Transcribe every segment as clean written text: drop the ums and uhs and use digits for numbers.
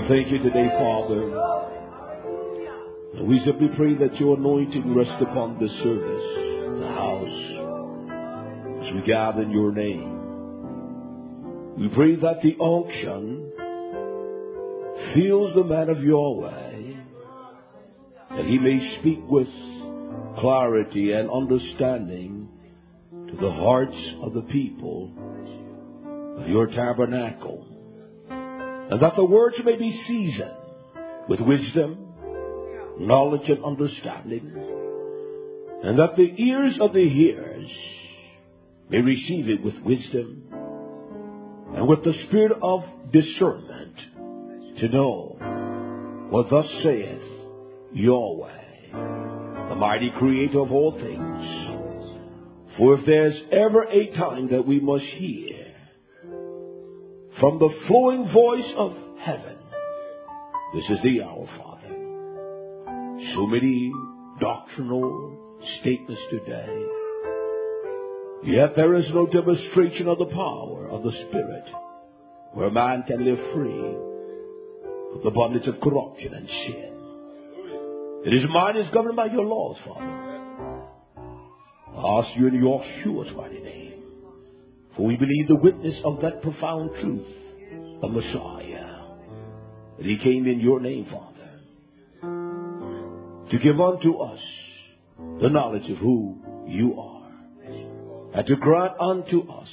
thank you today, Father. And we simply pray that your anointing rest upon this service, the house, as we gather in your name. We pray that the unction fills the man of your way, that he may speak with clarity and understanding to the hearts of the people of your tabernacle, and that the words may be seasoned with wisdom, knowledge, and understanding, and that the ears of the hearers may receive it with wisdom and with the spirit of discernment to know what thus saith Yahweh, the mighty creator of all things. For if there's ever a time that we must hear from the flowing voice of heaven, this is the hour, Father. So many doctrinal statements today, yet there is no demonstration of the power of the Spirit where man can live free of the bondage of corruption and sin. And his mind is governed by your laws, Father. I ask you in Yeshua's mighty name, for we believe the witness of that profound truth, the Messiah, that he came in your name, Father, to give unto us the knowledge of who you are, and to grant unto us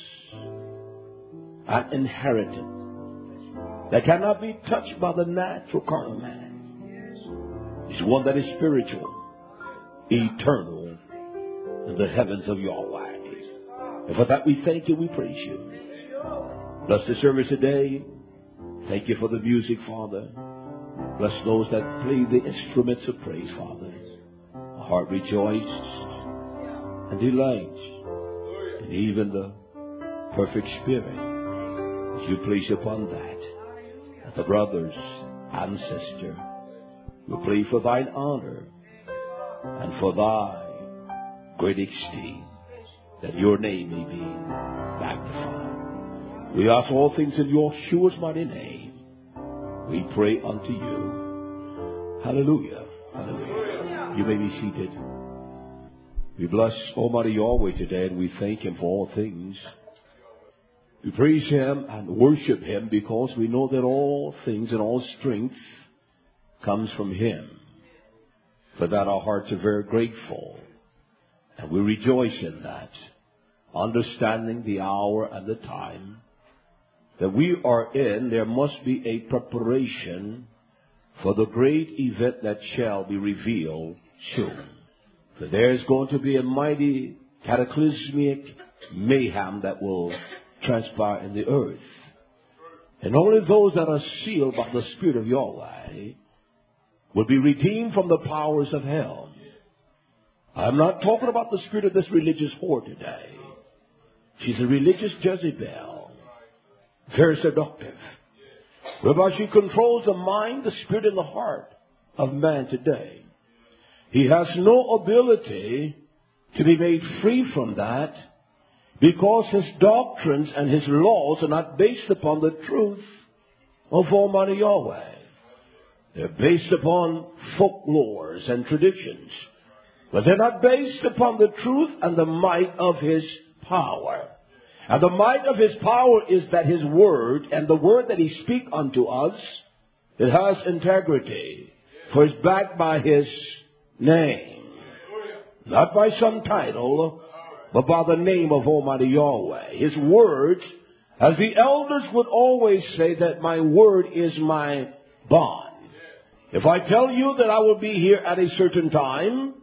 an inheritance that cannot be touched by the natural carnal man. It's one that is spiritual, eternal, in the heavens of Yahweh. And for that we thank you, we praise you. Bless the service today. Thank you for the music, Father. Bless those that play the instruments of praise, Father. Our heart rejoices and delights in even the perfect spirit that you place upon that the brothers and sister will pray for thine honor and for thy great esteem, that your name may be magnified. We ask all things in Yeshua's mighty name. We pray unto you. Hallelujah. Hallelujah. You may be seated. We bless Almighty Yahweh today, and we thank him for all things. We praise him and worship him because we know that all things and all strength comes from him. For that our hearts are very grateful, and we rejoice in that, understanding the hour and the time that we are in. There must be a preparation for the great event that shall be revealed soon. For there is going to be a mighty cataclysmic mayhem that will transpire in the earth. And only those that are sealed by the Spirit of Yahweh will be redeemed from the powers of hell. I'm not talking about the spirit of this religious whore today. She's a religious Jezebel, very seductive, whereby she controls the mind, the spirit, and the heart of man today. He has no ability to be made free from that, because his doctrines and his laws are not based upon the truth of Almighty Yahweh. They're based upon folklores and traditions, but they're not based upon the truth and the might of his power. And the might of his power is that his word, and the word that he speaks unto us, it has integrity, for it's backed by his name, not by some title, but by the name of Almighty Yahweh. His word, as the elders would always say, that my word is my bond. If I tell you that I will be here at a certain time,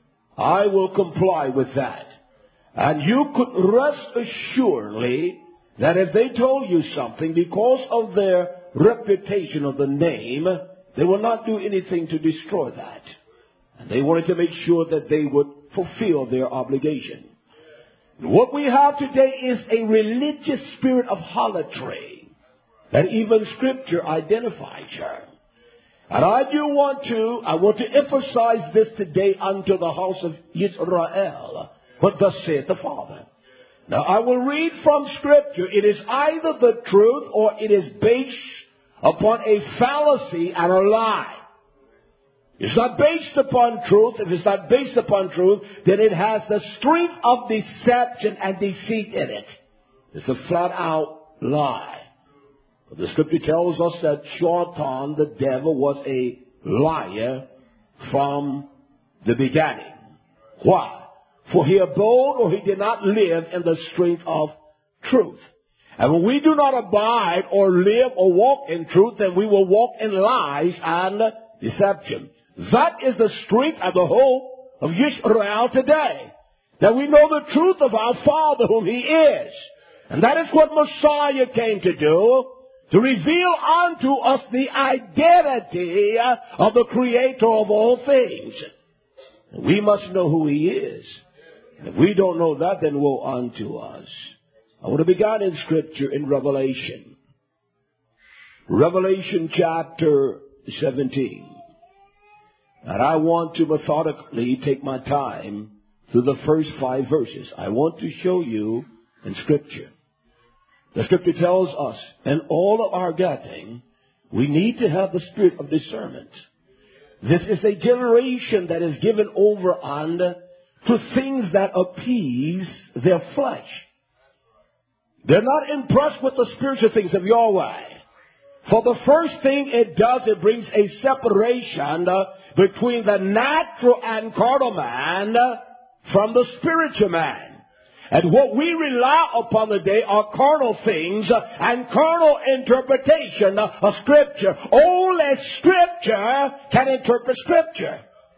I will comply with that. And you could rest assuredly that if they told you something, because of their reputation of the name, they will not do anything to destroy that. And they wanted to make sure that they would fulfill their obligation. What we have today is a religious spirit of harlotry that even Scripture identifies her. And I want to emphasize this today unto the house of Israel, what thus saith the Father. Now I will read from Scripture. It is either the truth or it is based upon a fallacy and a lie. It's not based upon truth. If it's not based upon truth, then it has the strength of deception and deceit in it. It's a flat-out lie. But the scripture tells us that Shaitan, the devil, was a liar from the beginning. Why? For he abode, or he did not live in the strength of truth. And when we do not abide or live or walk in truth, then we will walk in lies and deception. That is the strength and the hope of Israel today. That we know the truth of our Father whom He is. And that is what Messiah came to do, to reveal unto us the identity of the Creator of all things. And we must know who He is. And if we don't know that, then woe unto us. I want to begin in Scripture in Revelation. Revelation chapter 17. And I want to methodically take my time through the first 5 verses. I want to show you in Scripture. The Scripture tells us, in all of our getting, we need to have the spirit of discernment. This is a generation that is given over to things that appease their flesh. They're not impressed with the spiritual things of Yahweh. For the first thing it does, it brings a separation between the natural and carnal man from the spiritual man. And what we rely upon today are carnal things and carnal interpretation of Scripture. Only Scripture can interpret Scripture.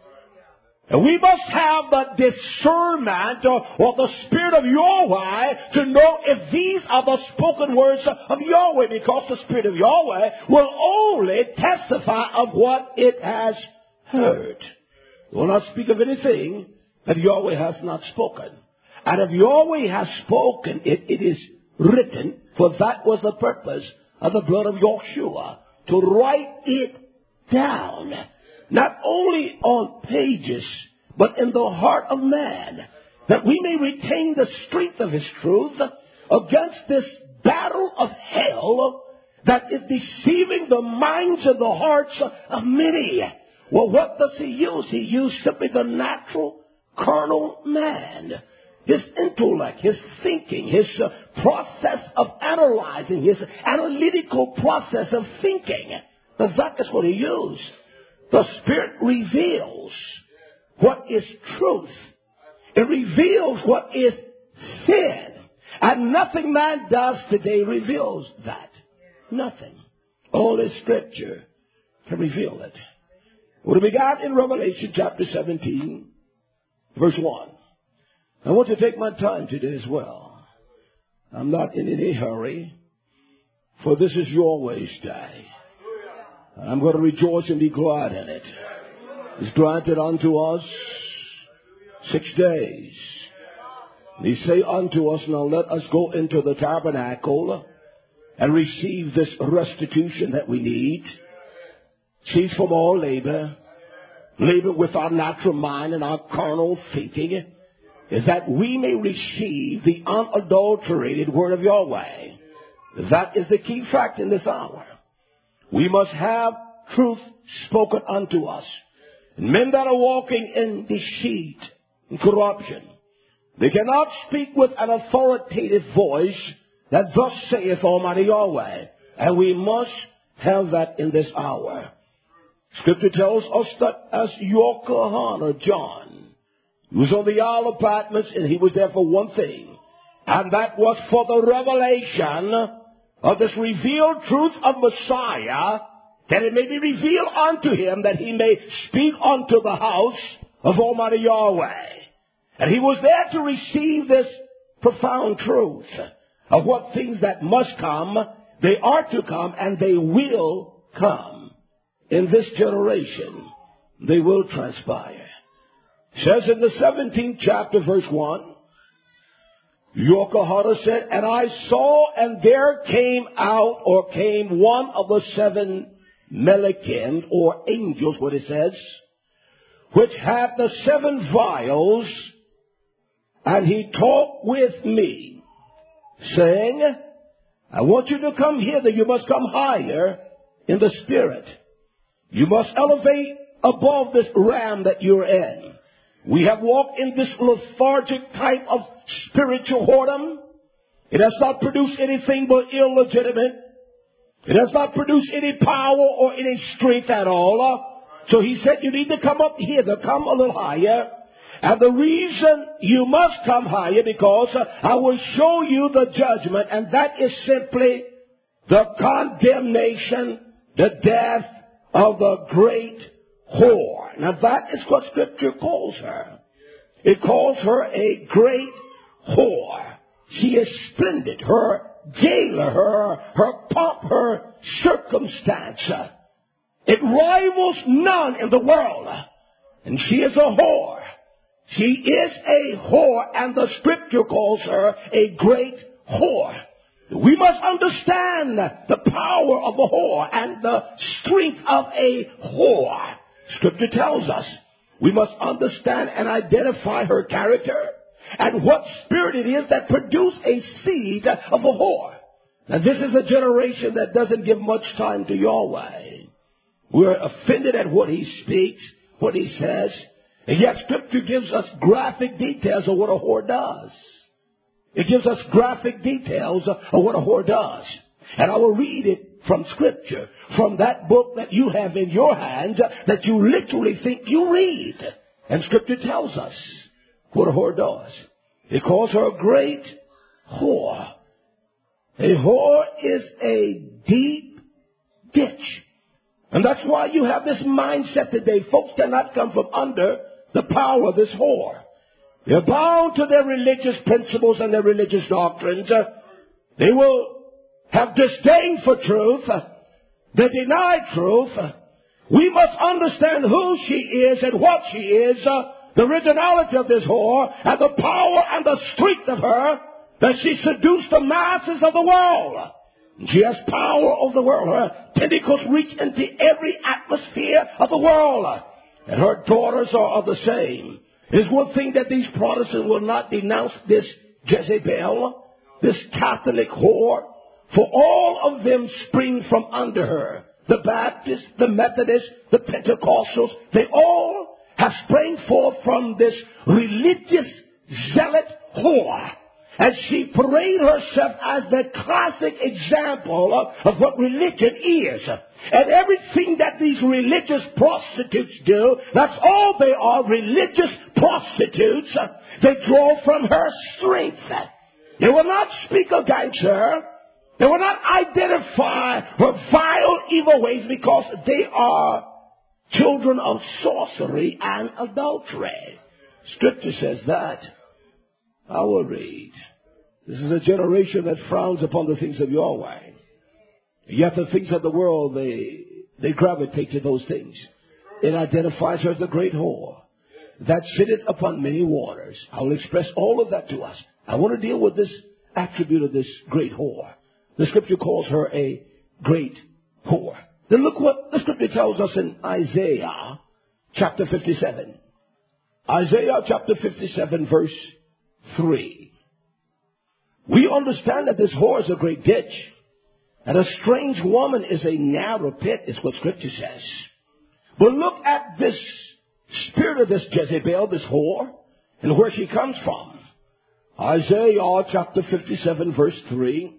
And we must have the discernment or the Spirit of Yahweh to know if these are the spoken words of Yahweh, because the Spirit of Yahweh will only testify of what it has heard. It will not speak of anything that Yahweh has not spoken. And if Yahweh has spoken it, it is written, for that was the purpose of the blood of Yahshua, to write it down. Not only on pages, but in the heart of man, that we may retain the strength of His truth against this battle of hell that is deceiving the minds and the hearts of many. Well, what does He use? He used simply the natural, carnal man. His intellect, his thinking, his process of analyzing, his analytical process of thinking. Now, that is what He used. The Spirit reveals what is truth. It reveals what is sin. And nothing man does today reveals that. Nothing. Only Scripture can reveal it. What we got in Revelation chapter 17, verse 1. I want to take my time today as well. I'm not in any hurry, for this is Yahweh's day. I'm going to rejoice and be glad in it. It's granted unto us 6 days. And He say unto us, now let us go into the tabernacle and receive this restitution that we need. Cease from all labor. Labor with our natural mind and our carnal thinking, is that we may receive the unadulterated word of Yahweh. That is the key fact in this hour. We must have truth spoken unto us. And men that are walking in deceit and corruption, they cannot speak with an authoritative voice that thus saith Almighty Yahweh. And we must have that in this hour. Scripture tells us that as Yochanan, John, he was on the Isle of Patmos, and he was there for one thing, and that was for the revelation of this revealed truth of Messiah, that it may be revealed unto him, that he may speak unto the house of Almighty Yahweh. And he was there to receive this profound truth of what things that must come, they are to come, and they will come. In this generation, they will transpire. It says in the 17th chapter, verse 1, Yochanan said, and I saw, and there came one of the 7 Melachim, or angels, what it says, which had the 7 vials, and he talked with me, saying, I want you to come hither, you must come higher in the spirit. You must elevate above this realm that you're in. We have walked in this lethargic type of spiritual whoredom. It has not produced anything but illegitimate. It has not produced any power or any strength at all. So he said you need to come up hither, come a little higher. And the reason you must come higher because I will show you the judgment, and that is simply the condemnation, the death of the great whore. Now that is what Scripture calls her. It calls her a great whore. She is splendid. Her jailer, her pomp, her circumstance. It rivals none in the world. And she is a whore. She is a whore, and the Scripture calls her a great whore. We must understand the power of a whore and the strength of a whore. Scripture tells us we must understand and identify her character and what spirit it is that produced a seed of a whore. Now this is a generation that doesn't give much time to Yahweh. We're offended at what he speaks, what he says. And yet Scripture gives us graphic details of what a whore does. It gives us graphic details of what a whore does. And I will read it from Scripture, from that book that you have in your hands that you literally think you read. And Scripture tells us what a whore does. It calls her a great whore. A whore is a deep ditch. And that's why you have this mindset today. Folks cannot come from under the power of this whore. They're bound to their religious principles and their religious doctrines. They will have disdain for truth. They deny truth. We must understand who she is and what she is, the originality of this whore, and the power and the strength of her, that she seduced the masses of the world. She has power over the world. Her tentacles reach into every atmosphere of the world. And her daughters are of the same. It's one thing that these Protestants will not denounce this Jezebel, this Catholic whore, for all of them spring from under her. The Baptists, the Methodists, the Pentecostals, they all have sprang forth from this religious zealot whore. As she paraded herself as the classic example of what religion is. And everything that these religious prostitutes do, that's all they are, religious prostitutes. They draw from her strength. They will not speak against her. They will not identify her vile evil ways because they are children of sorcery and adultery. Scripture says that. I will read. This is a generation that frowns upon the things of Yahweh. Yet the things of the world, they gravitate to those things. It identifies her as a great whore that sitteth upon many waters. I will express all of that to us. I want to deal with this attribute of this great whore. The Scripture calls her a great whore. Then look what the Scripture tells us in Isaiah chapter 57. Isaiah chapter 57 verse 3. We understand that this whore is a great ditch, and a strange woman is a narrow pit, is what Scripture says. But look at this spirit of this Jezebel, this whore, and where she comes from. Isaiah chapter 57 verse 3.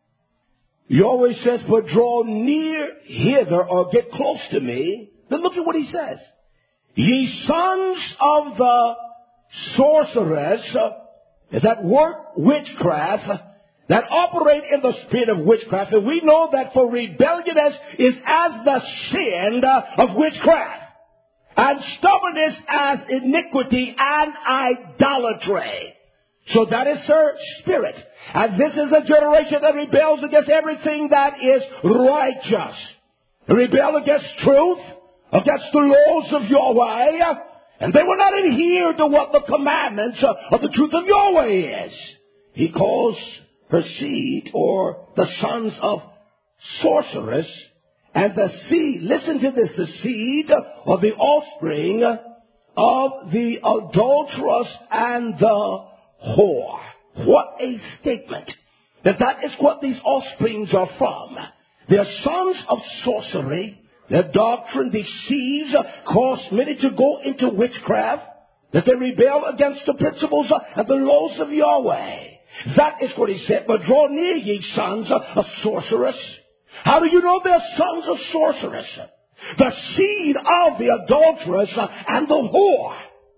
Yahweh says, but draw near hither or get close to me. Then look at what he says. Ye sons of the sorceress, that work witchcraft, that operate in the spirit of witchcraft. And we know that for rebelliousness is as the sin of witchcraft, and stubbornness as iniquity and idolatry. So that is her spirit. And this is a generation that rebels against everything that is righteous. They rebel against truth, against the laws of Yahweh, and they will not adhere to what the commandments of the truth of Yahweh is. He calls her seed, or the sons of sorceress, and the seed, listen to this, the seed or the offspring of the adulteress and the whore. What a statement. That is what these offsprings are from. They're sons of sorcery. Their doctrine deceives, cause many to go into witchcraft, that they rebel against the principles and the laws of Yahweh. That is what he said. But draw near, ye sons of sorcerers. How do you know they're sons of sorcerers? The seed of the adulteress and the whore.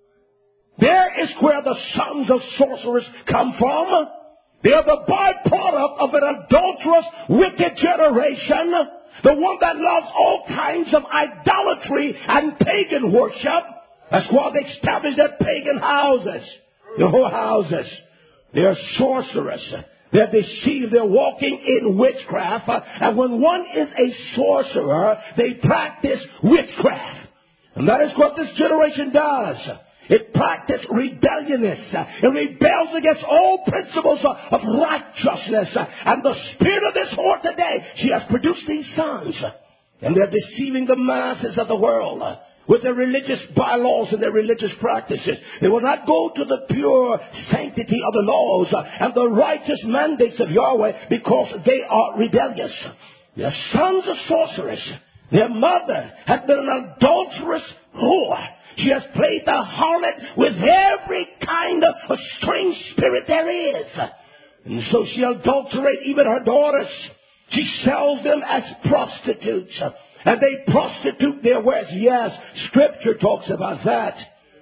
There is where the sons of sorcerers come from. They are the byproduct of an adulterous, wicked generation. The one that loves all kinds of idolatry and pagan worship. That's why they established their pagan houses, their whorehouses. They are sorcerers. They're deceived. They're walking in witchcraft. And when one is a sorcerer, they practice witchcraft. And that is what this generation does. It practices rebelliousness. It rebels against all principles of righteousness. And the spirit of this whore today, she has produced these sons. And they're deceiving the masses of the world with their religious bylaws and their religious practices. They will not go to the pure sanctity of the laws and the righteous mandates of Yahweh because they are rebellious. They are sons of sorcerers. Their mother has been an adulterous whore. She has played the harlot with every kind of strange spirit there is. And so she adulterates even her daughters. She sells them as prostitutes. And they prostitute their wares. Yes, Scripture talks about that.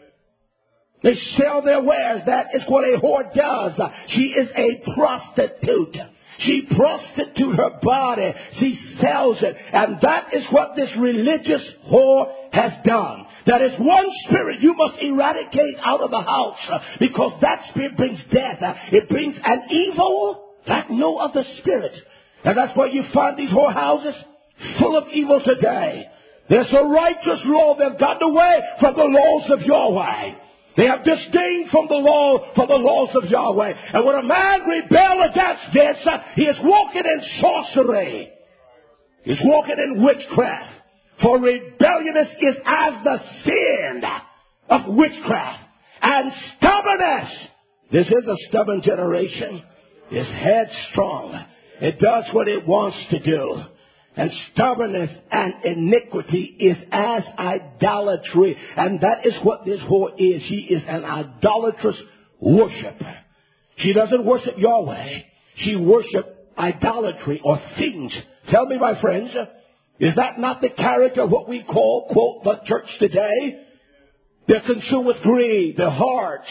They sell their wares. That is what a whore does. She is a prostitute. She prostitutes her body. She sells it. And that is what this religious whore has done. That is one spirit you must eradicate out of the house. Because that spirit brings death. It brings an evil like no other spirit. And that's why you find these whorehouses full of evil today. There's a righteous law. They've gotten away from the laws of Yahweh. They have disdain from the laws of Yahweh. And when a man rebels against this, he is walking in sorcery. He's walking in witchcraft. For rebelliousness is as the sin of witchcraft. And stubbornness. This is a stubborn generation. Is headstrong. It does what it wants to do. And stubbornness and iniquity is as idolatry. And that is what this whore is. She is an idolatrous worshiper. She doesn't worship Yahweh. She worships idolatry or things. Tell me, my friends, is that not the character of what we call, quote, the church today? They're consumed with greed. Their hearts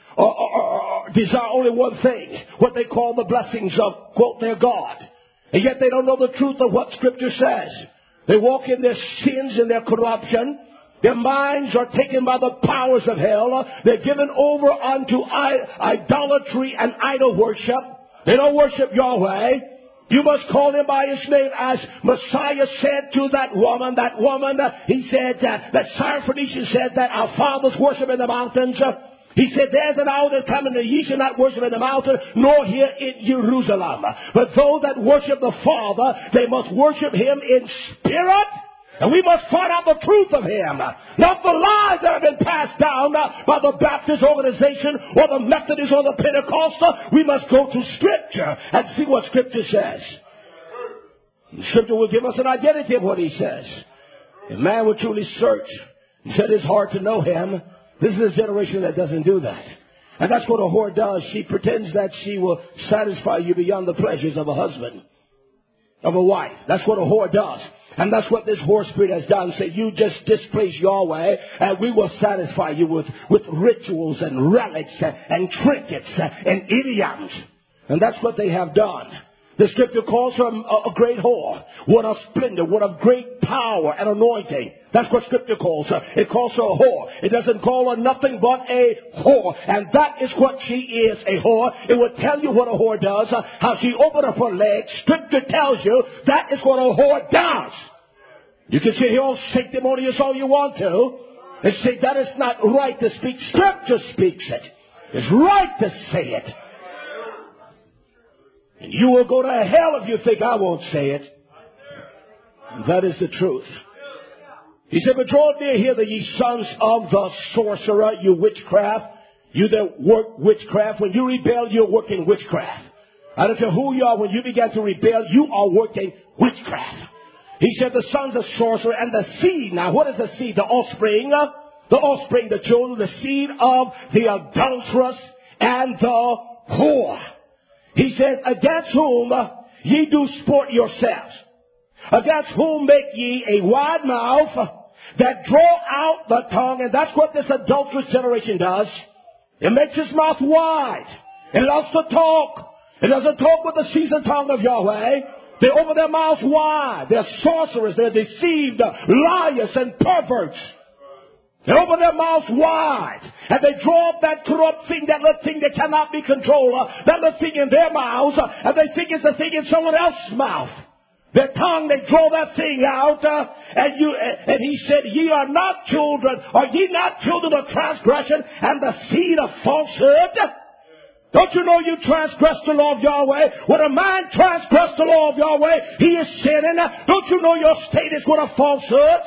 desire only one thing. What they call the blessings of, quote, their God. And yet they don't know the truth of what Scripture says. They walk in their sins and their corruption. Their minds are taken by the powers of hell. They're given over unto idolatry and idol worship. They don't worship Yahweh. You must call him by his name, as Messiah said to that woman. He said that Syrophoenician said that our fathers worship in the mountains. He said, there's an hour that coming that ye shall not worship in the mountain, nor here in Jerusalem. But those that worship the Father, they must worship him in spirit. And we must find out the truth of him. Not the lies that have been passed down by the Baptist organization or the Methodist or the Pentecostal. We must go to Scripture and see what Scripture says. And Scripture will give us an identity of what he says. If man will truly search and set his heart to know him, this is a generation that doesn't do that. And that's what a whore does. She pretends that she will satisfy you beyond the pleasures of a husband, of a wife. That's what a whore does. And that's what this whore spirit has done. Say, you just displace Yahweh and we will satisfy you with rituals and relics and trinkets and idioms. And that's what they have done. The Scripture calls her a great whore. What a splendor, what a great power and anointing. That's what Scripture calls her. It calls her a whore. It doesn't call her nothing but a whore. And that is what she is, a whore. It will tell you what a whore does, how she opened up her legs. Scripture tells you that is what a whore does. You can sit here all sanctimonious all you want to and say that is not right to speak. Scripture speaks it. It's right to say it. And you will go to hell if you think I won't say it. That is the truth. He said, but draw near hither, ye sons of the sorcerer, you witchcraft. You that work witchcraft. When you rebel, you're working witchcraft. I don't care who you are, when you begin to rebel, you are working witchcraft. He said the sons of sorcery and the seed. Now, what is the seed? The offspring. The offspring, the children, the seed of the adulteress and the whore. He said, against whom ye do sport yourselves. Against whom make ye a wide mouth that draw out the tongue. And that's what this adulterous generation does. It makes its mouth wide. It loves to talk. It doesn't talk with the seasoned tongue of Yahweh. They open their mouths wide. They're sorcerers. They're deceived, liars, and perverts. They open their mouths wide. And they draw up that corrupt thing, that little thing that cannot be controlled. That little thing in their mouths. And they think it's the thing in someone else's mouth. Their tongue, they draw that thing out. And he said, ye are not children. Are ye not children of transgression and the seed of falsehood? Don't you know you transgress the law of Yahweh? When a man transgress the law of Yahweh, he is sinning. Don't you know your state is with a falsehood?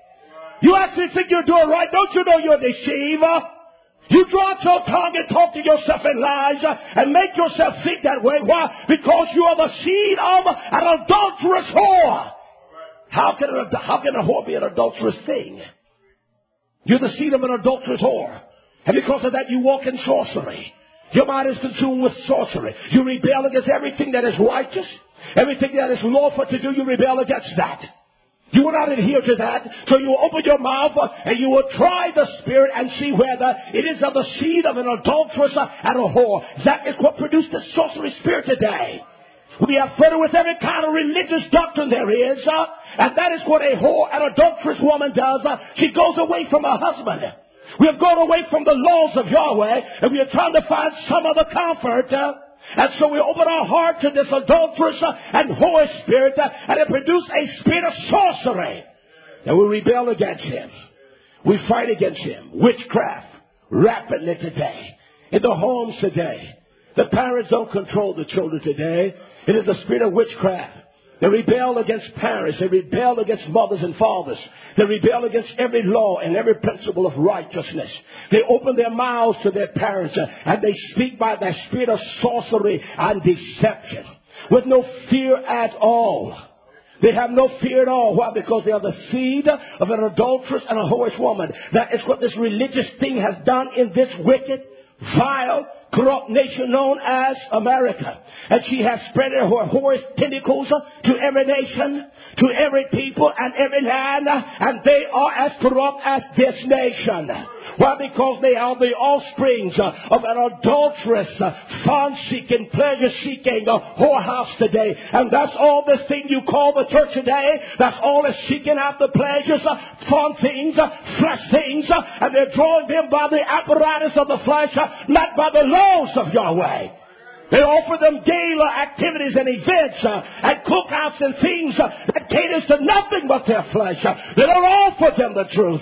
You actually think you're doing right. Don't you know you're a deceiver? You draw out your tongue and talk to yourself in lies and make yourself think that way. Why? Because you are the seed of an adulterous whore. How can a whore be an adulterous thing? You're the seed of an adulterous whore. And because of that, you walk in sorcery. Your mind is consumed with sorcery. You rebel against everything that is righteous. Everything that is lawful to do, you rebel against that. You will not adhere to that. So you will open your mouth and you will try the spirit and see whether it is of the seed of an adulteress and a whore. That is what produced the sorcery spirit today. We are flooded with every kind of religious doctrine there is. And that is what a whore, an adulterous woman does. She goes away from her husband. We have gone away from the laws of Yahweh, and we are trying to find some other comfort. And so we open our heart to this adulterous and whore spirit, and it produced a spirit of sorcery. And we rebel against him. We fight against him. Witchcraft, rapidly today. In the homes today. The parents don't control the children today. It is the spirit of witchcraft. They rebel against parents. They rebel against mothers and fathers. They rebel against every law and every principle of righteousness. They open their mouths to their parents and they speak by the spirit of sorcery and deception with no fear at all. They have no fear at all. Why? Because they are the seed of an adulteress and a whorish woman. That is what this religious thing has done in this wicked, vile, corrupt nation known as America. And she has spread her whorish tentacles to every nation, to every people and every land, and they are as corrupt as this nation. Why? Because they are the offsprings of an adulterous, fun-seeking, pleasure-seeking whorehouse today. And that's all this thing you call the church today. That's all is seeking after pleasures, fun things, flesh things, and they're drawing them by the apparatus of the flesh, not by the laws of Yahweh. They offer them gala activities and events and cookouts and things that caters to nothing but their flesh. They don't offer them the truth.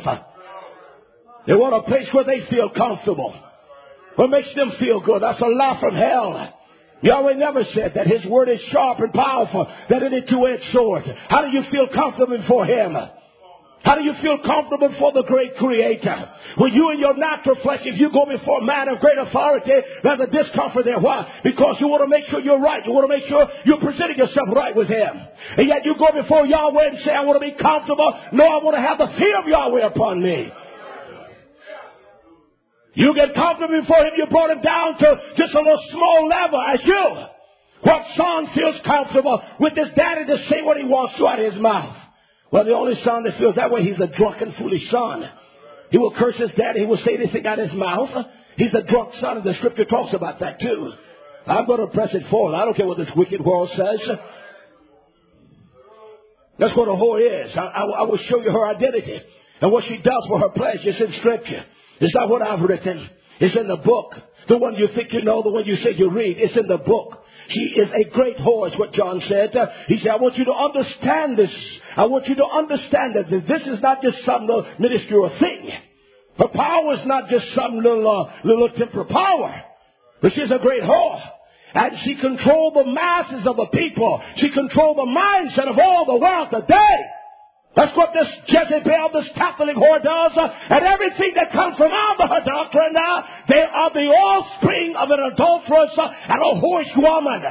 They want a place where they feel comfortable. What makes them feel good? That's a lie from hell. Yahweh never said that. His word is sharp and powerful, that any two-edged sword. How do you feel comfortable before him? How do you feel comfortable before the great creator? When you in your natural flesh, if you go before a man of great authority, there's a discomfort there. Why? Because you want to make sure you're right. You want to make sure you're presenting yourself right with him. And yet you go before Yahweh and say, I want to be comfortable. No, I want to have the fear of Yahweh upon me. You get comfortable before him, you brought him down to just a little small level as you. What son feels comfortable with his daddy to say what he wants to out of his mouth? Well, the only son that feels that way, he's a drunken, foolish son. He will curse his daddy. He will say anything out of his mouth. He's a drunk son, and the scripture talks about that too. I'm going to press it forward. I don't care what this wicked world says. That's what a whore is. I will show you her identity and what she does for her pleasure. It's in scripture. It's not what I've written. It's in the book. The one you think you know, the one you say you read. It's in the book. She is a great whore, is what John said. He said, I want you to understand this. I want you to understand that this is not just some little minuscule thing. Her power is not just some little temporal power. But she's a great whore. And she controlled the masses of the people. She controlled the mindset of all the world today. That's what this Jezebel, this Catholic whore does. And everything that comes from under her doctrine, they are the offspring of an adulteress and a whorish woman.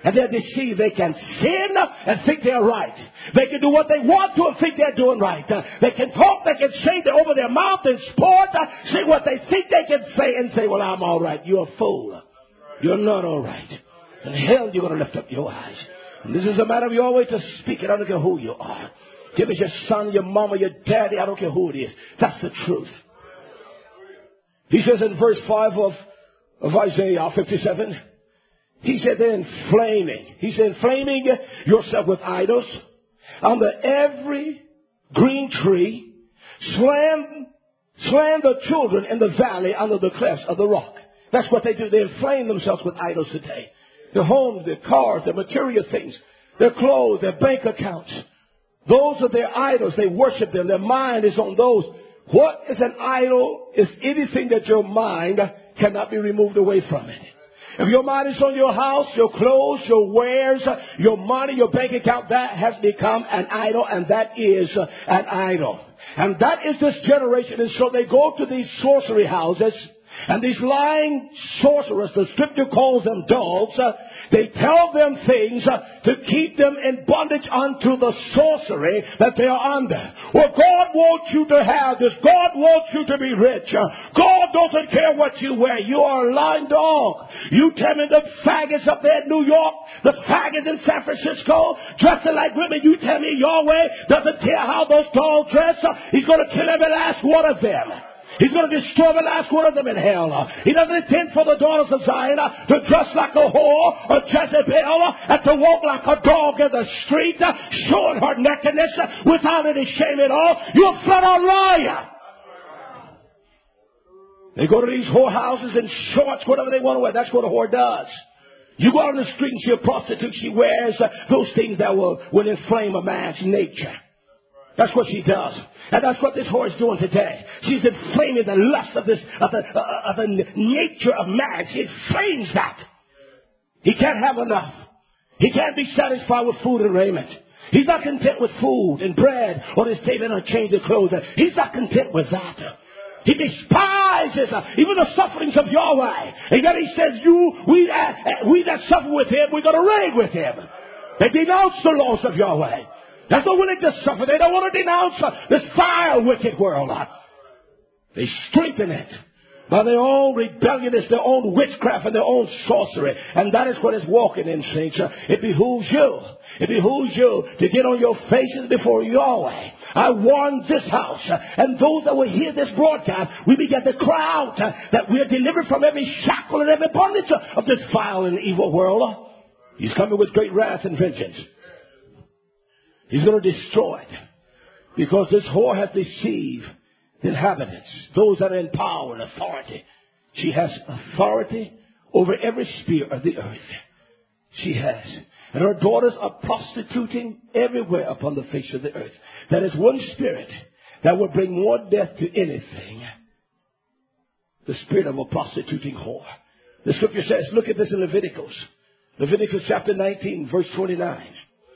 And they're deceived. They can sin and think they're right. They can do what they want to and think they're doing right. They can talk, they can say that over their mouth in sport, say what they think they can say and say, well, I'm all right. You're a fool. You're not all right. In hell, you're going to lift up your eyes. And this is a matter of your way to speak it. I don't care who you are. Give it your son, your mama, your daddy. I don't care who it is. That's the truth. He says in verse 5 of Isaiah 57, he said they're inflaming. He said, inflaming yourself with idols. Under every green tree, slam the children in the valley under the clefts of the rock. That's what they do. They inflame themselves with idols today. Their homes, their cars, their material things, their clothes, their bank accounts. Those are their idols. They worship them. Their mind is on those. What is an idol? Is anything that your mind cannot be removed away from it. If your mind is on your house, your clothes, your wares, your money, your bank account, that has become an idol, and that is an idol. And that is this generation. And so they go to these sorcery houses, and these lying sorcerers, the scripture calls them dogs, they tell them things to keep them in bondage unto the sorcery that they are under. Well, God wants you to have this. God wants you to be rich. God doesn't care what you wear. You are a lying dog. You tell me the faggots up there in New York, the faggots in San Francisco, dressing like women, you tell me Yahweh doesn't care how those dogs dress. He's going to kill every last one of them. He's going to destroy the last one of them in hell. He doesn't intend for the daughters of Zion to dress like a whore or Jezebel and to walk like a dog in the street, showing her nakedness without any shame at all. You're a flat-out liar. They go to these whorehouses in shorts, whatever they want to wear. That's what a whore does. You go out on the street and see a prostitute. She wears those things that will inflame a man's nature. That's what she does. And that's what this whore is doing today. She's inflaming the lust of the nature of man. She inflames that. He can't have enough. He can't be satisfied with food and raiment. He's not content with food and bread on his table and a change of clothes. He's not content with that. He despises even the sufferings of Yahweh. And yet he says, we that suffer with him, we're going to reign with him. They denounce the laws of Yahweh. They're not willing to suffer. They don't want to denounce this vile, wicked world. They strengthen it by their own rebelliousness, their own witchcraft, and their own sorcery. And that is what is walking in, saints. It behooves you. It behooves you to get on your faces before Yahweh. I warn this house and those that will hear this broadcast, we begin to cry out that we are delivered from every shackle and every bondage of this vile and evil world. He's coming with great wrath and vengeance. He's going to destroy it because this whore has deceived the inhabitants, those that are in power and authority. She has authority over every sphere of the earth. She has. And her daughters are prostituting everywhere upon the face of the earth. That is one spirit that will bring more death to anything. The spirit of a prostituting whore. The scripture says, look at this in Leviticus. Leviticus chapter 19, verse 29.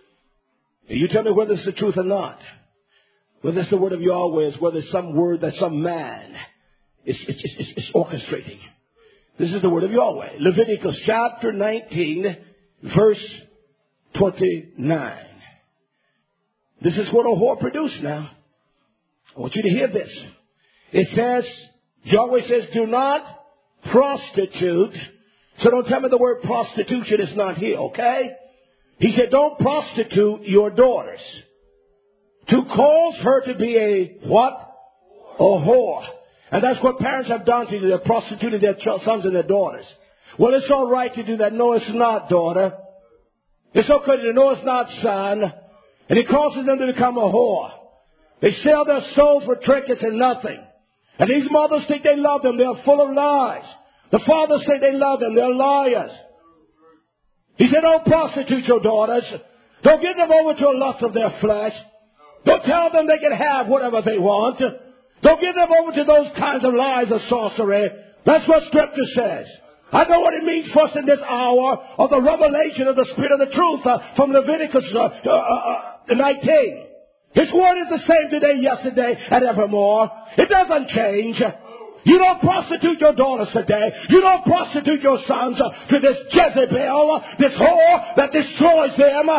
You tell me whether it's the truth or not. Whether it's the word of Yahweh, whether it's some word that some man is orchestrating. This is the word of Yahweh. Leviticus chapter 19, verse 29. This is what a whore produced now. I want you to hear this. It says, Yahweh says, do not prostitute. So don't tell me the word prostitution is not here, okay? He said, don't prostitute your daughters. To cause her to be a what? A whore. And that's what parents have done to you. They're prostituting their sons and their daughters. Well, it's all right to do that. No, it's not, daughter. It's okay to do. No, it's not, son. And it causes them to become a whore. They sell their souls for trinkets and nothing. And these mothers think they love them. They're full of lies. The fathers say they love them. They're liars. He said, don't prostitute your daughters. Don't give them over to a lust of their flesh. Don't tell them they can have whatever they want. Don't give them over to those kinds of lies of sorcery. That's what Scripture says. I know what it means for us in this hour of the revelation of the Spirit of the truth from Leviticus 19. His word is the same today, yesterday, and evermore. It doesn't change. You don't prostitute your daughters today. You don't prostitute your sons to this Jezebel, this whore that destroys them.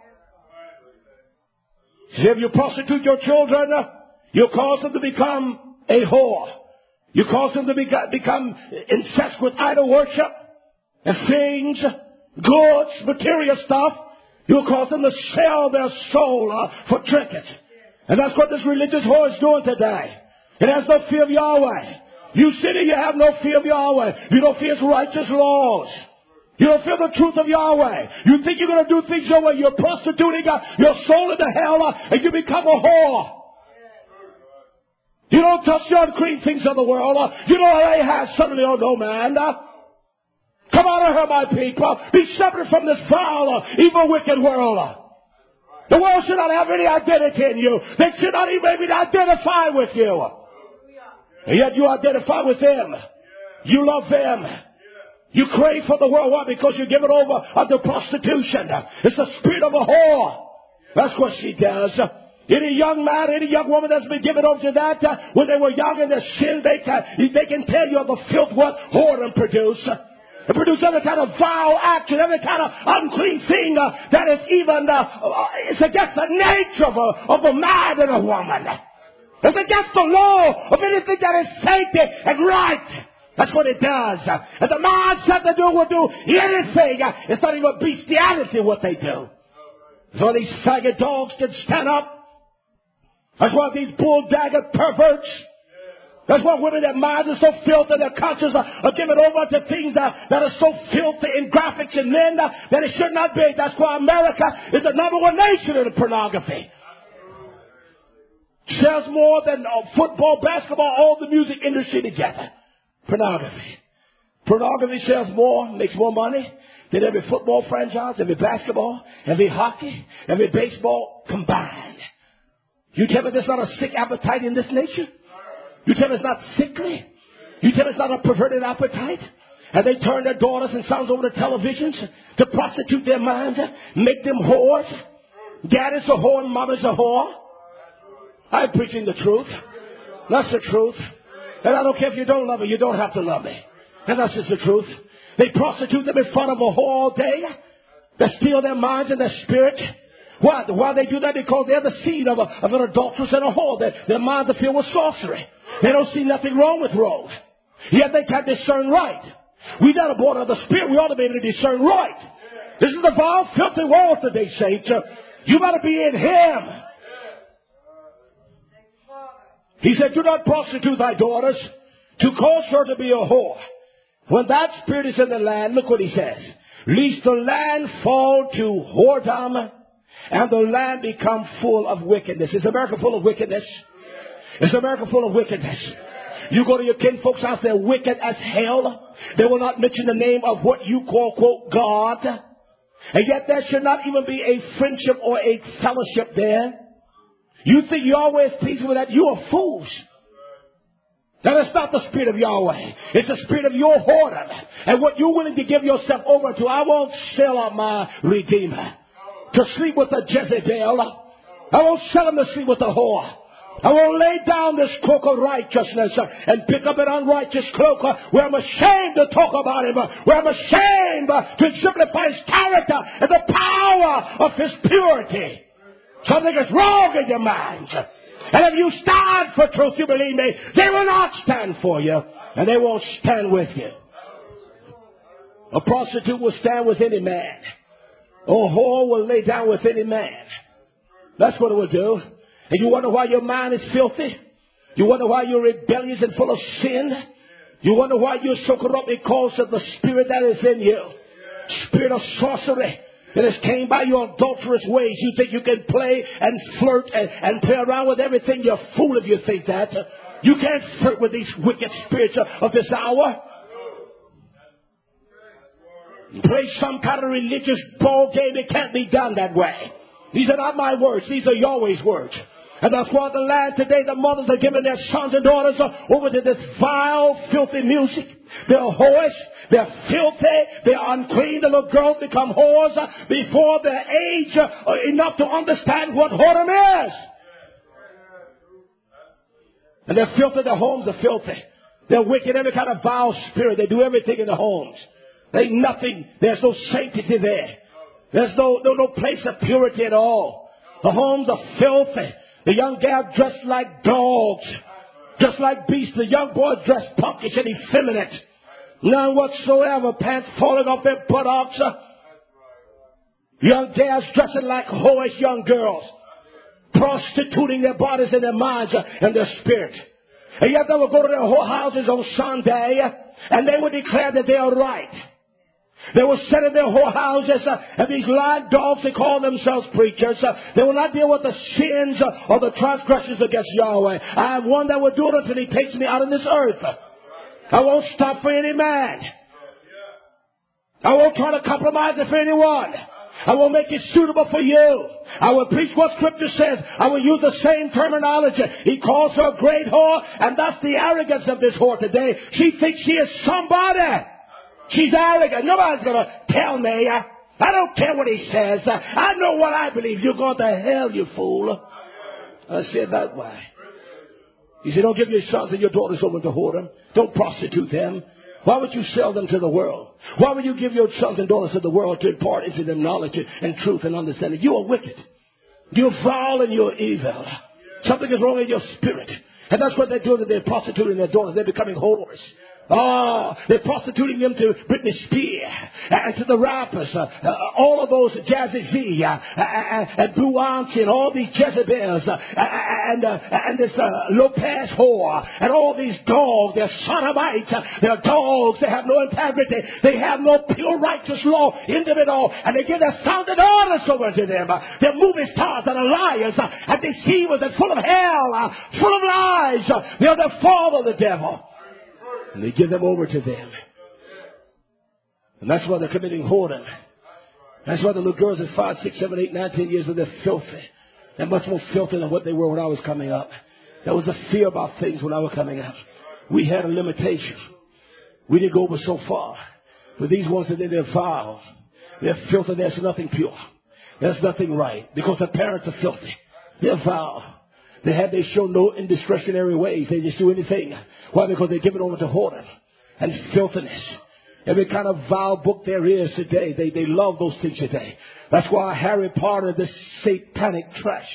See, if you prostitute your children, you cause them to become a whore. You cause them to become incest with idol worship and things, goods, material stuff. You cause them to sell their soul for trinkets. And that's what this religious whore is doing today. It has no fear of Yahweh. You sit and you have no fear of Yahweh. You don't fear His righteous laws. You don't fear the truth of Yahweh. You think you're going to do things your way. You're prostituting your soul into hell and you become a whore. You don't touch the unclean things of the world. You don't Ahab suddenly, oh no man. Come out of her, my people. Be separate from this vile, evil, wicked world. The world should not have any identity in you. They should not even maybe identify with you. And yet you identify with them. You love them. You crave for the world. Why? Because you give it over unto prostitution. It's the spirit of a whore. That's what she does. Any young man, any young woman that's been given over to that, when they were young in their sin, they can tell you of the filth what whoredom produce. It produces every kind of vile action, every kind of unclean thing that is even, it's against the nature of a man and a woman. It's against the law of anything that is sacred and right. That's what it does. And the man said to do will do anything. It's not even bestiality what they do. So these faggot dogs can stand up. That's why these bull-dagger perverts. That's why women, their minds are so filthy, their consciences are given over to things that are so filthy in graphics and men that it should not be. That's why America is the number one nation in pornography. Sells more than football, basketball, all the music industry together. Pornography. Pornography sells more, makes more money than every football franchise, every basketball, every hockey, every baseball combined. You tell me there's not a sick appetite in this nation? You tell me it's not sickly? You tell me it's not a perverted appetite? And they turn their daughters and sons over to televisions to prostitute their minds, make them whores. Daddy's a whore and mama's a whore. I'm preaching the truth. That's the truth. And I don't care if you don't love me, you don't have to love me. And that's just the truth. They prostitute them in front of a whore all day. They steal their minds and their spirit. Why they do that? Because they're the seed of an adulteress and a whore. Their minds are filled with sorcery. They don't see nothing wrong with wrong. Yet they can't discern right. We that are born of the Spirit, we ought to be able to discern right. This is the vile, filthy world today, saints. You got to be in Him. He said, do not prostitute thy daughters to cause her to be a whore. When that spirit is in the land, look what he says. Lest the land fall to whoredom and the land become full of wickedness. Is America full of wickedness? Is America full of wickedness? You go to your kinfolk's house, they're wicked as hell. They will not mention the name of what you call, quote, God. And yet there should not even be a friendship or a fellowship there. You think Yahweh is pleased with that? You are fools. That is not the spirit of Yahweh. It's the spirit of your whoredom. And what you're willing to give yourself over to. I won't sell out my Redeemer to sleep with a Jezebel. I won't sell him to sleep with a whore. I won't lay down this cloak of righteousness and pick up an unrighteous cloak where I'm ashamed to talk about him, where I'm ashamed to exemplify his character and the power of his purity. Something is wrong in your minds. And if you stand for truth, you believe me, they will not stand for you, and they won't stand with you. A prostitute will stand with any man. A whore will lay down with any man. That's what it will do. And you wonder why your mind is filthy? You wonder why you're rebellious and full of sin? You wonder why you're so corrupt because of the spirit that is in you. Spirit of sorcery. It has came by your adulterous ways. You think you can play and flirt and play around with everything. You're a fool if you think that. You can't flirt with these wicked spirits of this hour. Play some kind of religious ball game. It can't be done that way. These are not my words. These are Yahweh's words. And that's why the land today, the mothers are giving their sons and daughters over to this vile, filthy music. They're whores. They're filthy. They're unclean. The little girls become whores before they're age enough to understand what whoredom is. And they're filthy. Their homes are filthy. They're wicked, every kind of vile spirit. They do everything in the homes. There's nothing. There's no sanctity there. There's no place of purity at all. The homes are filthy. The young gal dressed like dogs, just like beasts. The young boy dressed punkish and effeminate. None whatsoever. Pants falling off their buttocks. Young gals dressing like whorish young girls, prostituting their bodies and their minds and their spirit. And yet they will go to their whorehouses on Sunday and they will declare that they are right. They will sit in their whorehouses and these lying dogs, they call themselves preachers. They will not deal with the sins or the transgressions against Yahweh. I have one that will do it until he takes me out of this earth. I won't stop for any man. I won't try to compromise it for anyone. I will make it suitable for you. I will preach what Scripture says. I will use the same terminology. He calls her a great whore, and that's the arrogance of this whore today. She thinks she is somebody. She's arrogant. Nobody's going to tell me. I don't care what he says. I know what I believe. You're going to hell, you fool. I said that way. He said, don't give your sons and your daughters over to whoredom. Don't prostitute them. Why would you sell them to the world? Why would you give your sons and daughters to the world to impart into them knowledge and truth and understanding? You are wicked. You're foul and you're evil. Something is wrong in your spirit. And that's what they're doing. They're prostituting their daughters. They're becoming whores. Oh, they're prostituting them to Britney Spears and to the rappers, all of those Jazzy V and Blue Auntie and all these Jezebels and this Lopez whore and all these dogs. They're sodomites. They're dogs. They have no integrity. They have no pure righteous law in them at all. And they give their sons and daughters over to them. They're movie stars that are liars and deceivers and full of hell, full of lies. They're the fall of the devil. And they give them over to them. And that's why they're committing whoredom. That's why the little girls at 5, 6, 7, 8, 9, 10 years old, they're filthy. They're much more filthy than what they were when I was coming up. There was a fear about things when I was coming up. We had a limitation. We didn't go over so far. But these ones today, they're vile. They're filthy. There's nothing pure. There's nothing right. Because their parents are filthy. They're vile. They show no indiscretionary ways. They just do anything. Why? Because they give it over to whoredom and filthiness. Every kind of vile book there is today. They love those things today. That's why Harry Potter, this satanic trash,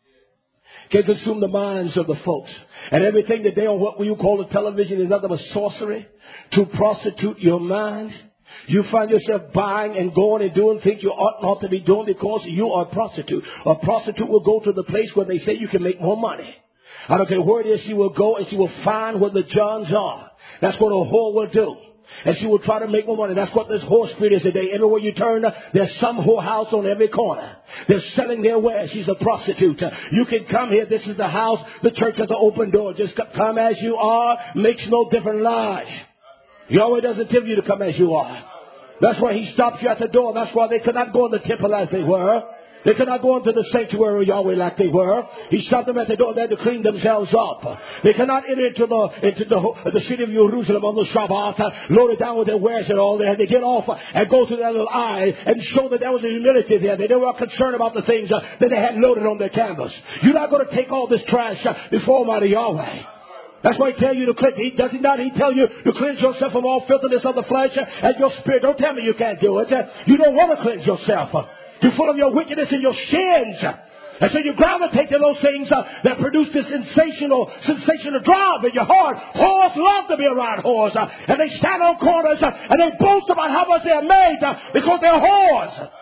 can consume the minds of the folks. And everything today on what you call the television is nothing but sorcery to prostitute your mind. You find yourself buying and going and doing things you ought not to be doing because you are a prostitute. A prostitute will go to the place where they say you can make more money. I don't care where it is, she will go and she will find where the Johns are. That's what a whore will do. And she will try to make more money. That's what this whore spirit is today. Everywhere you turn, there's some whorehouse on every corner. They're selling their wares. She's a prostitute. You can come here. This is the house. The church has an open door. Just come as you are. Makes no different lies. Yahweh doesn't tell you to come as you are. That's why he stops you at the door. That's why they could not go in the temple as they were. They could not go into the sanctuary of Yahweh like they were. He stopped them at the door. They had to clean themselves up. They cannot enter into the city of Jerusalem on the Shabbat, loaded down with their wares and all. They had to get off and go to that little eye and show that there was a humility there. They were concerned about the things that they had loaded on their canvas. You're not going to take all this trash before Almighty Yahweh. That's why he tells you to cleanse. Does he not? He tells you to cleanse yourself from all filthiness of the flesh and your spirit. Don't tell me you can't do it. You don't want to cleanse yourself. You're full of your wickedness and your sins. And so you gravitate to those things that produce this sensational drive in your heart. Whores love to be around whores. And they stand on corners and they boast about how much they're made because they're whores.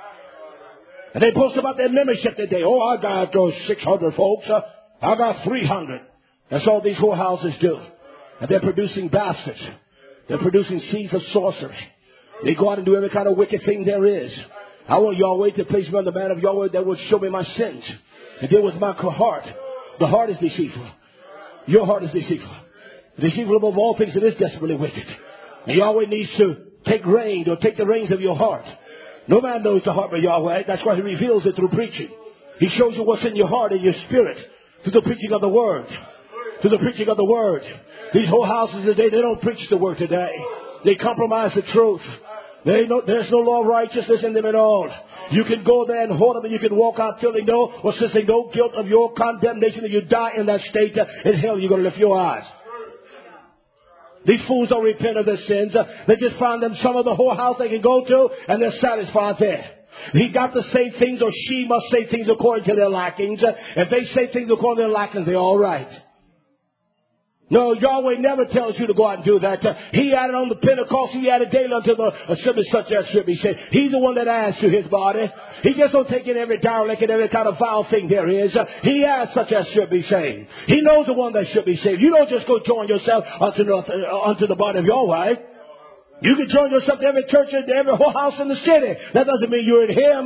And they boast about their membership today. Oh, I got those 600 folks. I got 300. That's all these whorehouses do. And they're producing bastards. They're producing seeds of sorcery. They go out and do every kind of wicked thing there is. I want Yahweh to place me on the man of Yahweh that would show me my sins and deal with my heart. The heart is deceitful. Your heart is deceitful. Deceitful above all things, it is desperately wicked. And Yahweh needs to take the reins of your heart. No man knows the heart but Yahweh. That's why he reveals it through preaching. He shows you what's in your heart and your spirit through the preaching of the word. To the preaching of the word. These whorehouses today, they don't preach the word today. They compromise the truth. There's no law of righteousness in them at all. You can go there and whore them and you can walk out feeling no guilt of your condemnation, and you die in that state. In hell you're going to lift your eyes. These fools don't repent of their sins. They just find them some of the whorehouse they can go to, and they're satisfied there. He got to say things, or she must say things according to their lackings. If they say things according to their lackings, they're all right. No, Yahweh never tells you to go out and do that. He added on the Pentecost, he added daily unto the assembly such as should be saved. He's the one that adds to his body. He just don't take in every derelict and every kind of vile thing there is. He adds such as should be saved. He knows the one that should be saved. You don't just go join yourself unto the body of Yahweh. You can join yourself to every church and every whole house in the city. That doesn't mean you're in him.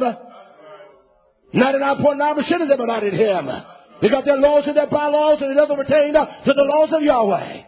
99.9% of them are not in him. They got their laws and their bylaws, and it doesn't pertain to the laws of Yahweh.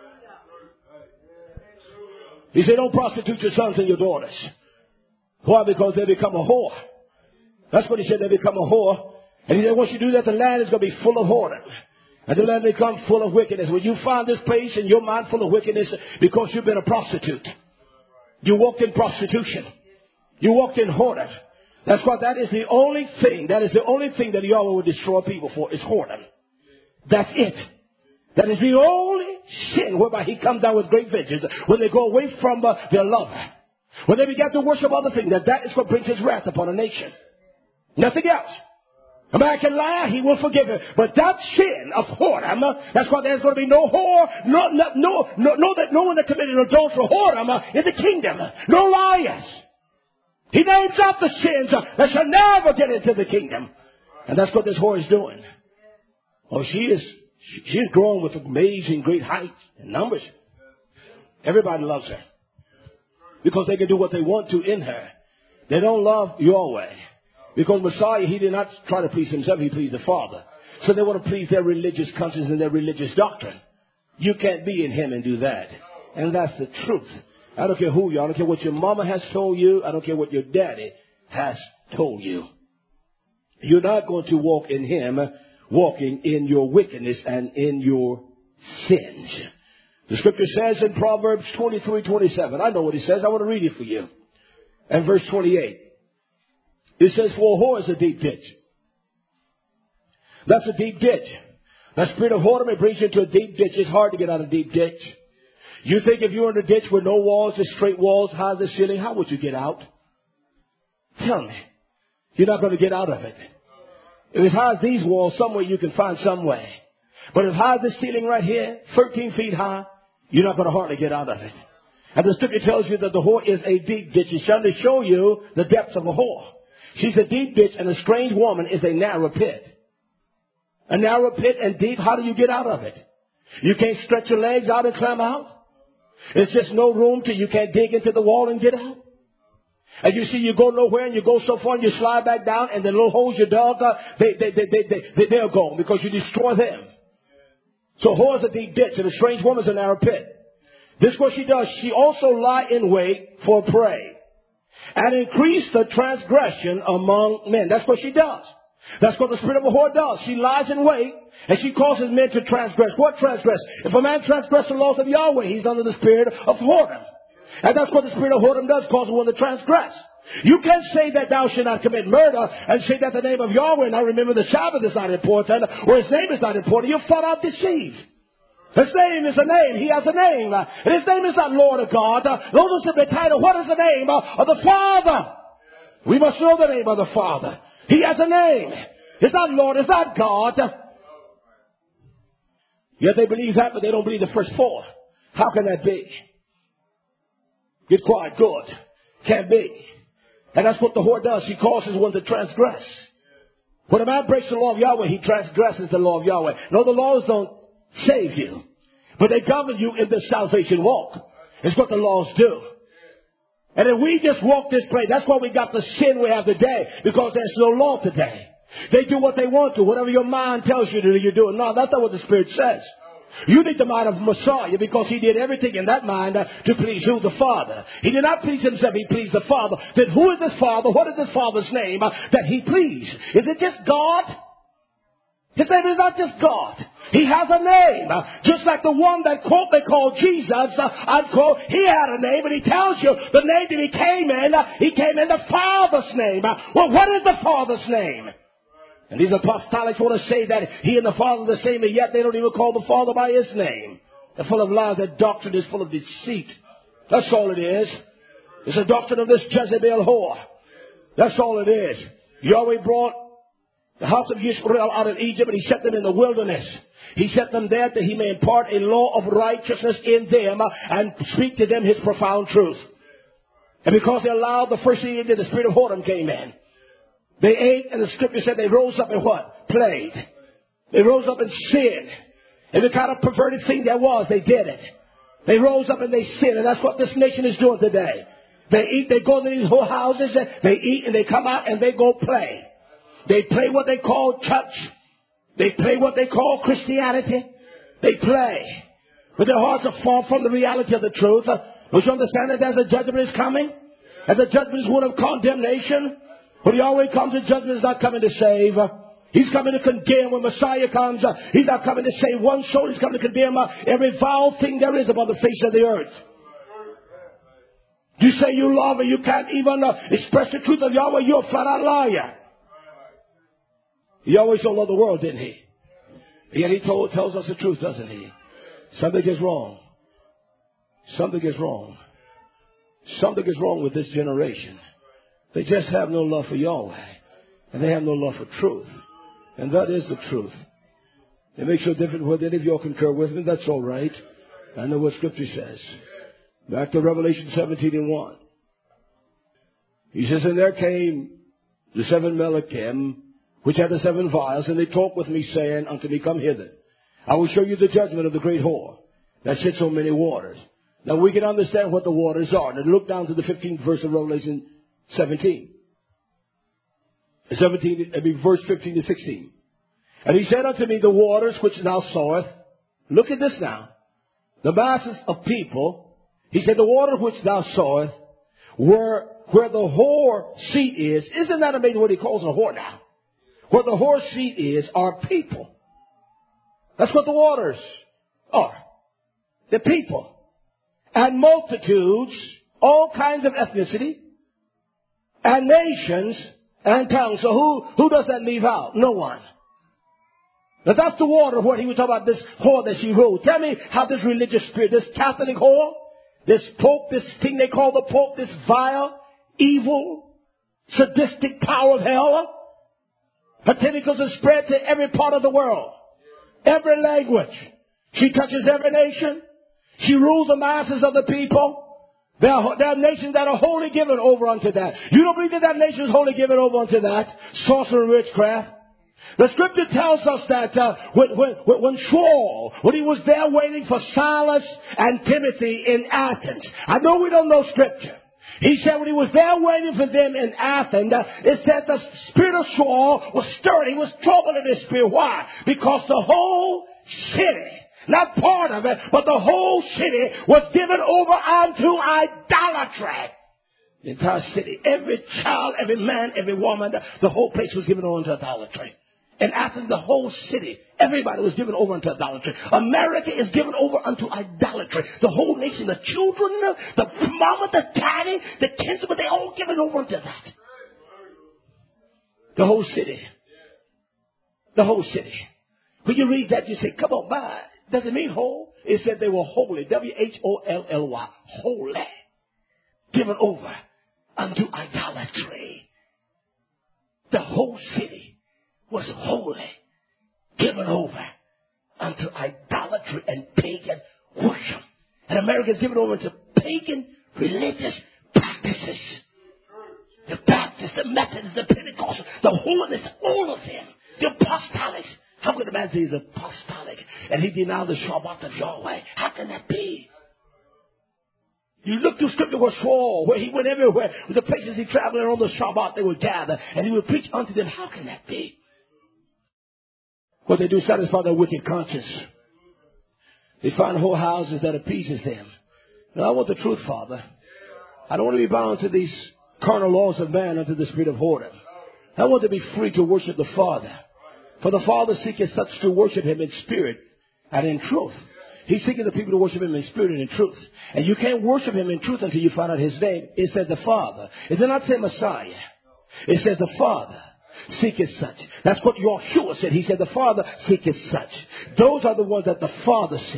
He said, don't prostitute your sons and your daughters. Why? Because they become a whore. That's what he said, they become a whore. And he said, once you do that, the land is going to be full of whoredom. And the land will become full of wickedness. When you find this place and your mind full of wickedness because you've been a prostitute. You walked in prostitution. You walked in whoredom. That's why that is the only thing that Yahweh will destroy people for, is whoredom. That's it. That is the only sin whereby he comes down with great vengeance when they go away from their lover. When they begin to worship other things, that is what brings his wrath upon a nation. Nothing else. A man can lie, he will forgive him. But that sin of whoredom, that's why there's going to be no whore, no one that committed adultery or whoredom in the kingdom. No liars. He names out the sins that shall never get into the kingdom. And that's what this whore is doing. Oh, she's growing with amazing great height and numbers. Everybody loves her. Because they can do what they want to in her. They don't love Yahweh. Because Messiah, he did not try to please himself, he pleased the Father. So they want to please their religious conscience and their religious doctrine. You can't be in him and do that. And that's the truth. I don't care who you are. I don't care what your mama has told you. I don't care what your daddy has told you. You're not going to walk in him, walking in your wickedness and in your sins. The scripture says in Proverbs 23:27. I know what it says. I want to read it for you. And verse 28. It says, for a whore is a deep ditch. That's a deep ditch. That spirit of whoredom, it brings you into a deep ditch. It's hard to get out of a deep ditch. You think if you're in a ditch with no walls, just straight walls, high as the ceiling, how would you get out? Tell me. You're not going to get out of it. If it's high as these walls, somewhere you can find some way. But if high as the ceiling right here, 13 feet high, you're not going to hardly get out of it. And the scripture tells you that the whore is a deep ditch. It's trying to show you the depths of a whore. She's a deep ditch, and a strange woman is a narrow pit. A narrow pit and deep, how do you get out of it? You can't stretch your legs out and climb out. It's just no room till you can't dig into the wall and get out. And you see, you go nowhere and you go so far and you slide back down, and the little holes you dug, they're gone because you destroy them. So whore's a deep ditch, and a strange woman's a narrow pit. This is what she does. She also lie in wait for prey and increase the transgression among men. That's what she does. That's what the spirit of a whore does. She lies in wait, and she causes men to transgress. What transgress? If a man transgresses the laws of Yahweh, he's under the spirit of whoredom. And that's what the spirit of whoredom does, causes one to transgress. You can't say that thou shalt not commit murder and say that the name of Yahweh, now remember the Sabbath is not important, or his name is not important. You're flat out deceived. His name is a name. He has a name. And his name is not Lord of God. Notice in the title, what is the name of the Father? We must know the name of the Father. He has a name. It's not Lord. It's not God. Yet they believe that, but they don't believe the first four. How can that be? Get quiet. Good. Can't be. And that's what the whore does. She causes one to transgress. When a man breaks the law of Yahweh, he transgresses the law of Yahweh. No, the laws don't save you, but they govern you in the salvation walk. It's what the laws do. And if we just walk this way, that's why we got the sin we have today, because there's no law today. They do what they want to. Whatever your mind tells you to do, you do it. No, that's not what the Spirit says. You need the mind of Messiah, because he did everything in that mind to please who? The Father. He did not please himself, he pleased the Father. Then who is this Father? What is this Father's name that he pleased? Is it just God? His name is not just God. He has a name. Just like the one that they called Jesus, he had a name, and he tells you the name that he came in. He came in the Father's name. Well, what is the Father's name? And these apostolics want to say that he and the Father are the same, and yet they don't even call the Father by his name. They're full of lies. Their doctrine is full of deceit. That's all it is. It's a doctrine of this Jezebel whore. That's all it is. Yahweh brought the house of Israel out of Egypt, and he set them in the wilderness. He set them there that he may impart a law of righteousness in them and speak to them his profound truth. And because they allowed, the first thing they did, the spirit of whoredom came in. They ate, and the scripture said they rose up and what? Played. They rose up and sinned. Every kind of perverted thing there was, they did it. They rose up and they sinned, and that's what this nation is doing today. They eat, they go to these whole houses, they eat, and they come out and they go play. They play what they call church. They play what they call Christianity. They play. But their hearts are far from the reality of the truth. Don't you understand that there's a judgment is coming? And the judgment is one of condemnation. When Yahweh comes, the judgment is not coming to save. He's coming to condemn. When Messiah comes, he's not coming to save one soul. He's coming to condemn every vile thing there is upon the face of the earth. You say you love and you can't even express the truth of Yahweh, you're a flat-out liar. Yahweh so loved the world, didn't he? Yet he tells us the truth, doesn't he? Something is wrong. Something is wrong. Something is wrong with this generation. They just have no love for Yahweh. And they have no love for truth. And that is the truth. It makes no difference whether any of you all concur with me. That's all right. I know what Scripture says. Back to Revelation 17:1. He says, and there came the 7 Melachim, which had the 7 vials, and they talked with me, saying unto me, come hither. I will show you the judgment of the great whore that sits on many waters. Now we can understand what the waters are. Now look down to the 15th verse of Revelation 17. Verse 15 to 16. And he said unto me, the waters which thou sawest, look at this now, the masses of people, he said, the water which thou sawest were where the whore seat is. Isn't that amazing what he calls a whore now? Where the whore seat is are people. That's what the waters are. The people. And multitudes, all kinds of ethnicity, and nations, and tongues. So who does that leave out? No one. Now that's the water where he was talking about this whore that she ruled. Tell me how this religious spirit, this Catholic whore, this Pope, this thing they call the Pope, this vile, evil, sadistic power of hell, her tentacles are spread to every part of the world, every language. She touches every nation. She rules the masses of the people. There are nations that are wholly given over unto that. You don't believe that nation is wholly given over unto that? Sorcery and witchcraft. The scripture tells us that when Saul, when he was there waiting for Silas and Timothy in Athens. I know we don't know scripture. He said when he was there waiting for them in Athens, it said the spirit of Saul was stirred. He was troubled in his spirit. Why? Because the whole city, not part of it, but the whole city was given over unto idolatry. The entire city, every child, every man, every woman, the whole place was given over unto idolatry. In Athens, the whole city, everybody was given over unto idolatry. America is given over unto idolatry. The whole nation, the children, the mama, the daddy, the kids, but they all given over unto that. The whole city. The whole city. When you read that, you say, come on, by. Does it mean whole? It said they were holy. W-H-O-L-L-Y. Holy. Given over unto idolatry. The whole city was holy, given over unto idolatry and pagan worship. And America is given over to pagan religious practices. The Baptists, the Methodists, the Pentecostals, the Holiness, all of them. The Apostolics. How could a man say he's apostolic and he denied the Shabbat of Yahweh? How can that be? You look through scripture where Saul, where he went everywhere, the places he traveled on the Shabbat, they would gather and he would preach unto them. How can that be? What they do satisfy their wicked conscience. They find whole houses that appeases them. Now I want the truth, Father. I don't want to be bound to these carnal laws of man unto the spirit of whoredom. I want to be free to worship the Father. For the Father seeketh such to worship him in spirit and in truth. He's seeking the people to worship him in spirit and in truth. And you can't worship him in truth until you find out his name. It said the Father. It did not say Messiah. It says the Father seeketh such. That's what Yahushua said. He said the Father seeketh such. Those are the ones that the Father seek.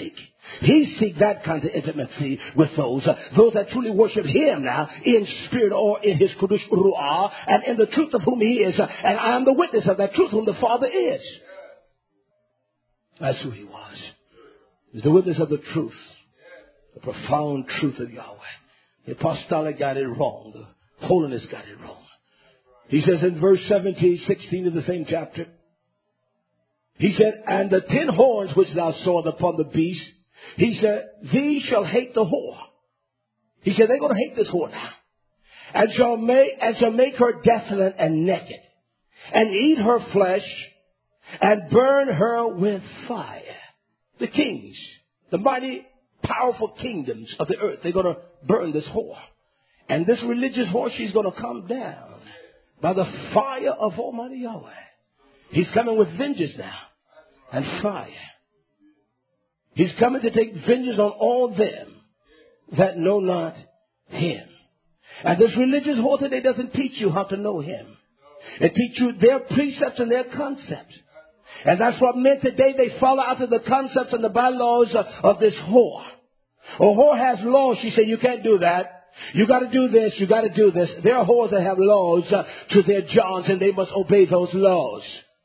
He seeks that kind of intimacy with those that truly worship Him now in spirit or in His Kodesh Ruah and in the truth of whom He is. And I am the witness of that truth whom the Father is. That's who He was. He's the witness of the truth, the profound truth of Yahweh. The apostolic got it wrong. The holiness got it wrong. He says in verse 16 of the same chapter, he said, and the 10 horns which thou sawest upon the beast, he said, these shall hate the whore. He said, they're going to hate this whore now. And shall make her desolate and naked, and eat her flesh, and burn her with fire. The kings, the mighty, powerful kingdoms of the earth, they're going to burn this whore. And this religious whore, she's going to come down by the fire of Almighty Yahweh. He's coming with vengeance now and fire. He's coming to take vengeance on all them that know not Him. And this religious whore today doesn't teach you how to know Him. It teaches you their precepts and their concepts. And that's what men today, they follow after the concepts and the bylaws of this whore. A whore has laws. She said, you can't do that. You got to do this. You got to do this. There are whores that have laws to their Johns, and they must obey those laws.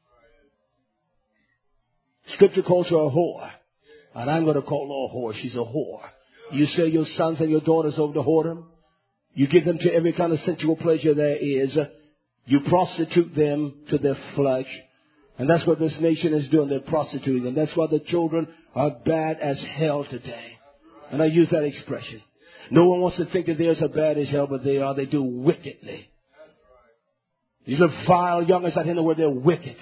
Scripture calls her a whore. And I'm going to call her a whore. She's a whore. You sell your sons and your daughters over to whoredom. You give them to every kind of sensual pleasure there is. You prostitute them to their flesh. And that's what this nation is doing. They're prostituting them. That's why the children are bad as hell today. And I use that expression. No one wants to think that they're as bad as hell, but they are. They do wickedly. These are vile youngers out here where they're wicked.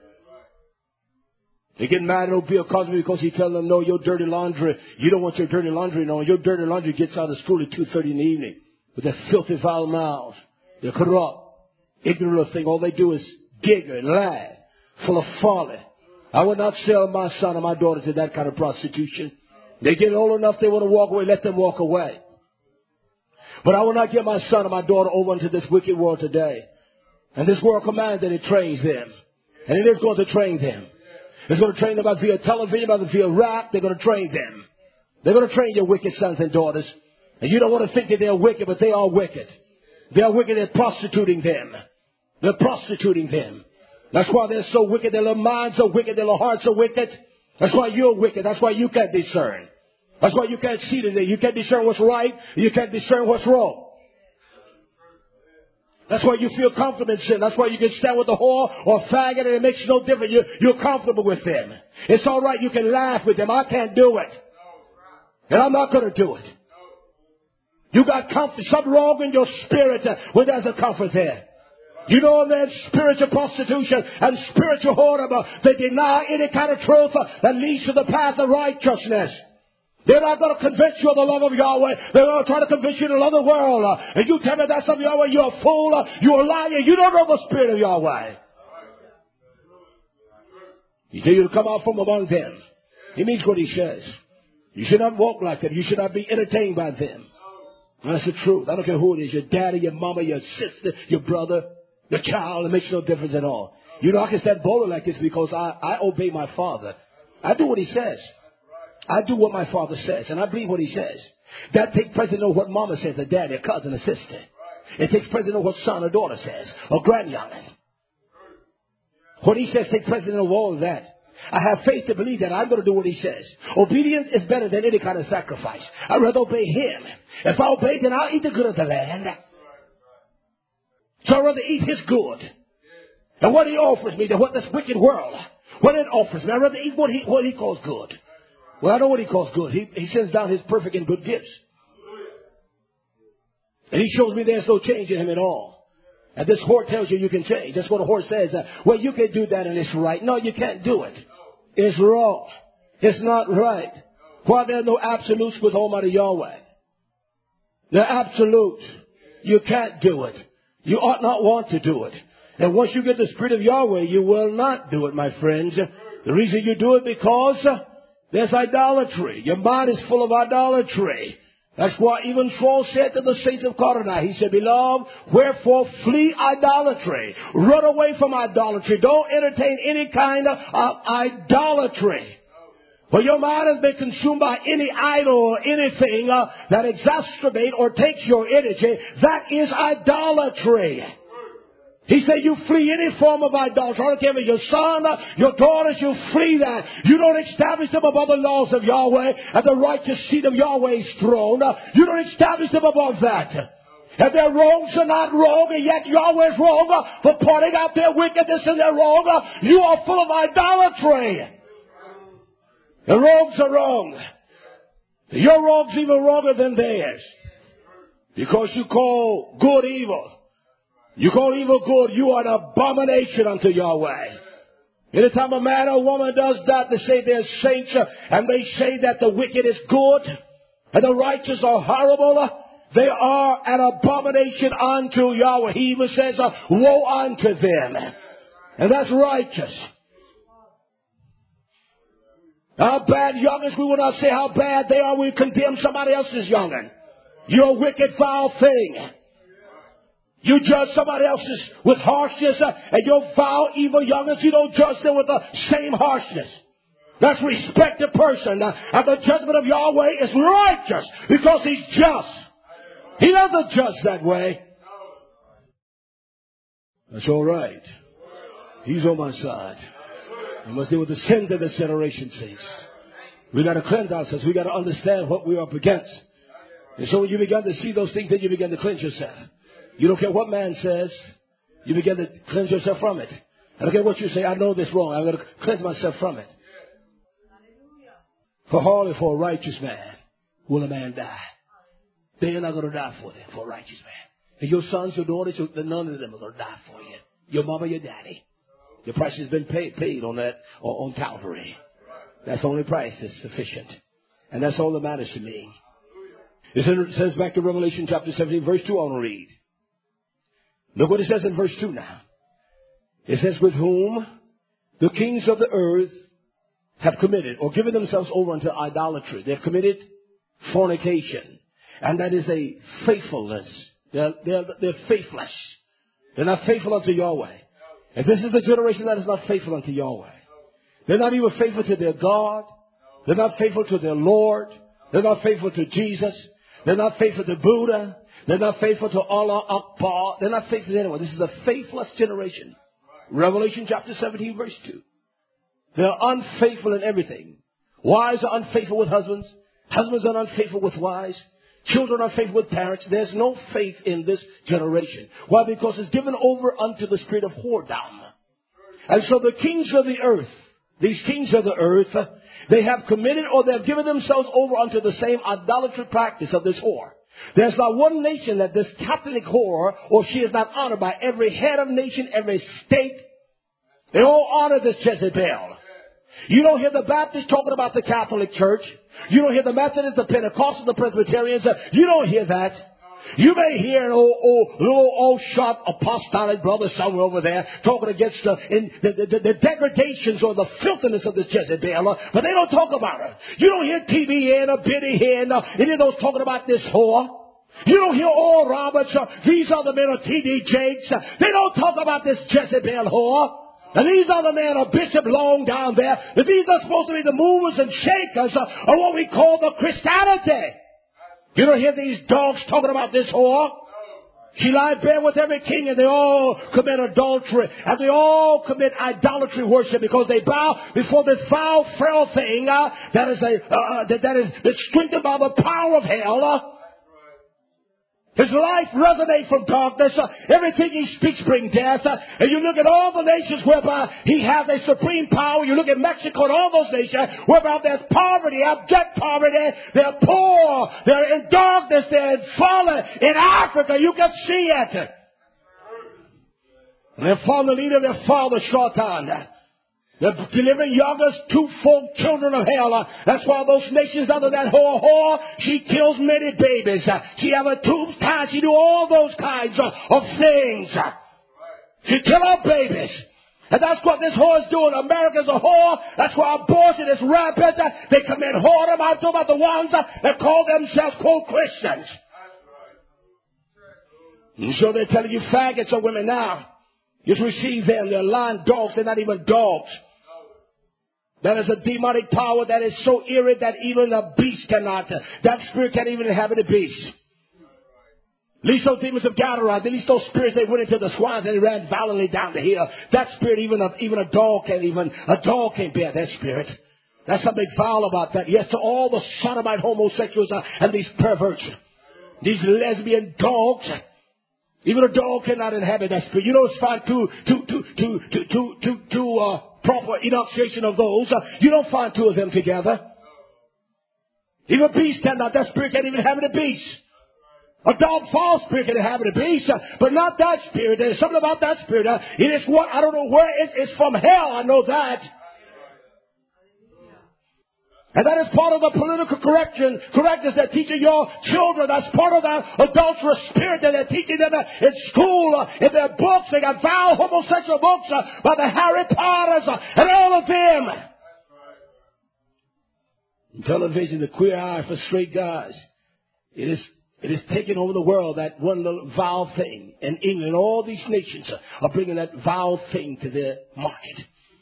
They get mad at Bill Cosby because he tells them, no, your dirty laundry. You don't want your dirty laundry known. Your dirty laundry gets out of school at 2:30 in the evening with their filthy, vile mouths. They're corrupt, ignorant thing. All they do is giggle and laugh, full of folly. I would not sell my son or my daughter to that kind of prostitution. They get old enough, they want to walk away, let them walk away. But I will not give my son or my daughter over into this wicked world today. And this world commands that it trains them. And it is going to train them. It's going to train them by via television, by via rap. They're going to train them. They're going to train your wicked sons and daughters. And you don't want to think that they're wicked, but they are wicked. They are wicked. They're prostituting them. They're prostituting them. That's why they're so wicked. Their little minds are wicked. Their little hearts are wicked. That's why you're wicked. That's why you can't discern. That's why you can't see today. You can't discern what's right. You can't discern what's wrong. That's why you feel comfortable in sin. That's why you can stand with a whore or a faggot and it makes no difference. You're comfortable with them. It's all right. You can laugh with them. I can't do it. And I'm not going to do it. You got comfort. Something wrong in your spirit when there's a comfort there. You know that spiritual prostitution and spiritual whoredom, they deny any kind of truth that leads to the path of righteousness. They're not going to convince you of the love of Yahweh. They're going to try to convince you to love the world. And you tell me that's of Yahweh, you're a fool, you're a liar. You don't know the spirit of Yahweh. He tells you to come out from among them. He means what he says. You should not walk like them. You should not be entertained by them. That's the truth. I don't care who it is, your daddy, your mama, your sister, your brother, your child. It makes no difference at all. You know, I can stand boldly like this because I obey my father. I do what he says. I do what my father says, and I believe what he says. That takes precedence over what mama says, a daddy, a cousin, a sister. It takes precedence over what son or daughter says, or grandyoungin. What he says takes precedence over all of that. I have faith to believe that I'm going to do what he says. Obedience is better than any kind of sacrifice. I'd rather obey him. If I obey, then I'll eat the good of the land. So I'd rather eat his good. And what he offers me than what this wicked world, what it offers me. I'd rather eat what he calls good. Well, I know what he calls good. He sends down his perfect and good gifts. And he shows me there's no change in him at all. And this whore tells you can change. That's what a whore says. Well, you can do that and it's right. No, you can't do it. It's wrong. It's not right. Why there are no absolutes with Almighty Yahweh? They're absolute. You can't do it. You ought not want to do it. And once you get the Spirit of Yahweh, you will not do it, my friends. The reason you do it because there's idolatry. Your mind is full of idolatry. That's why even Paul said to the saints of Corinth, he said, beloved, wherefore flee idolatry. Run away from idolatry. Don't entertain any kind of idolatry. For your mind has been consumed by any idol or anything that exacerbates or takes your energy. That is idolatry. He said you flee any form of idolatry. I don't care if it's your son, your daughters, you flee that. You don't establish them above the laws of Yahweh at the righteous seat of Yahweh's throne. You don't establish them above that. And their wrongs are not wrong, and yet Yahweh's wrong for pointing out their wickedness and their wrong. You are full of idolatry. The wrongs are wrong. Your wrong's even wronger than theirs. Because you call good evil. You call evil good, you are an abomination unto Yahweh. Anytime a man or woman does that, they say they're saints, and they say that the wicked is good, and the righteous are horrible. They are an abomination unto Yahweh. He even says, woe unto them. And that's righteous. How bad youngins, we will not say how bad they are. We condemn somebody else's youngin. You're a wicked, foul thing. You judge somebody else's with harshness, and your foul, evil youngins, you don't judge them with the same harshness. That's respect a person. And the judgment of Yahweh is righteous because He's just. He doesn't judge that way. That's all right. He's on my side. We must deal with the sins of this generation, saints. We got to cleanse ourselves. We got to understand what we're up against. And so when you begin to see those things, then you begin to cleanse yourself. You don't care what man says. You begin to cleanse yourself from it. I don't care what you say. I know this wrong. I'm going to cleanse myself from it. For hardly for a righteous man will a man die. They're not going to die for them, for a righteous man. And your sons, your daughters, none of them are going to die for you. Your mama, your daddy. The price has been paid on that, on Calvary. That's the only price that's sufficient. And that's all that matters to me. It says back to Revelation chapter 17, verse 2, I want to read. Look what it says in verse 2 now. It says, with whom the kings of the earth have committed or given themselves over unto idolatry. They have committed fornication. And that is a faithfulness. They're faithless. They're not faithful unto Yahweh. And this is the generation that is not faithful unto Yahweh. They're not even faithful to their God. They're not faithful to their Lord. They're not faithful to Jesus. They're not faithful to Buddha. They're not faithful to Allah Akbar. They're not faithful to anyone. This is a faithless generation. Revelation chapter 17 verse 2. They're unfaithful in everything. Wives are unfaithful with husbands. Husbands are unfaithful with wives. Children are unfaithful with parents. There's no faith in this generation. Why? Because it's given over unto the spirit of whoredom. And so the kings of the earth, these kings of the earth, they have committed or they have given themselves over unto the same idolatry practice of this whore. There's not one nation that this Catholic whore, or she is not honored by every head of nation, every state. They all honor this Jezebel. You don't hear the Baptists talking about the Catholic Church. You don't hear the Methodists, the Pentecostals, the Presbyterians. You don't hear that. You may hear an old shot apostolic brother somewhere over there talking against the degradations or the filthiness of this Jezebel, but they don't talk about her. You don't hear TBN or Benny Hinn, any of those talking about this whore. You don't hear Oral Roberts, these other men are T.D. Jakes. They don't talk about this Jezebel whore. And these other men are Bishop Long down there. But these are supposed to be the movers and shakers of what we call the Christianity. You don't hear these dogs talking about this whore. She lied bare with every king, and they all commit adultery, and they all commit idolatry worship because they bow before this foul, frail thing that is strengthened by the power of hell. His life resonates from darkness. Everything he speaks brings death. And you look at all the nations whereby he has a supreme power. You look at Mexico and all those nations whereby there's poverty, abject poverty. They're poor. They're in darkness. They're in fallen. In Africa, you can see it. And they're following the leader of their father, Shaitan. They're delivering youngest, twofold children of hell. That's why those nations under that whore, she kills many babies. She have a tube tied. She do all those kinds of things. She kill our babies. And that's what this whore is doing. America's a whore. That's why abortion is rampant. They commit whoredom. I'm talking about the ones that call themselves, quote, Christians. And so they're telling you faggots are women now. Just receive them. They're lying dogs. They're not even dogs. That is a demonic power that is so eerie that even a beast cannot. That spirit can't even inhabit a beast. At least those demons of Gadarene, at least those spirits, they went into the swines and they ran violently down the hill. That spirit, even a dog can't bear that spirit. That's something foul about that. Yes, to all the sodomite homosexuals and these perverts, these lesbian dogs. Even a dog cannot inhabit that spirit. You know, it's fine to proper enunciation of those. You don't find two of them together. Even a beast cannot. That spirit can't even inhabit a beast. A dog false spirit can inhabit a beast, but not that spirit. There's something about that spirit. It is what, I don't know where, it's from hell. I know that. And that is part of the political correctness they're teaching your children. That's part of that adulterous spirit that they're teaching them in school, in their books. They got vile homosexual books by the Harry Potters and all of them. In television, the queer eye for straight guys. It is taking over the world, that one little vile thing. And England, all these nations are bringing that vile thing to their market.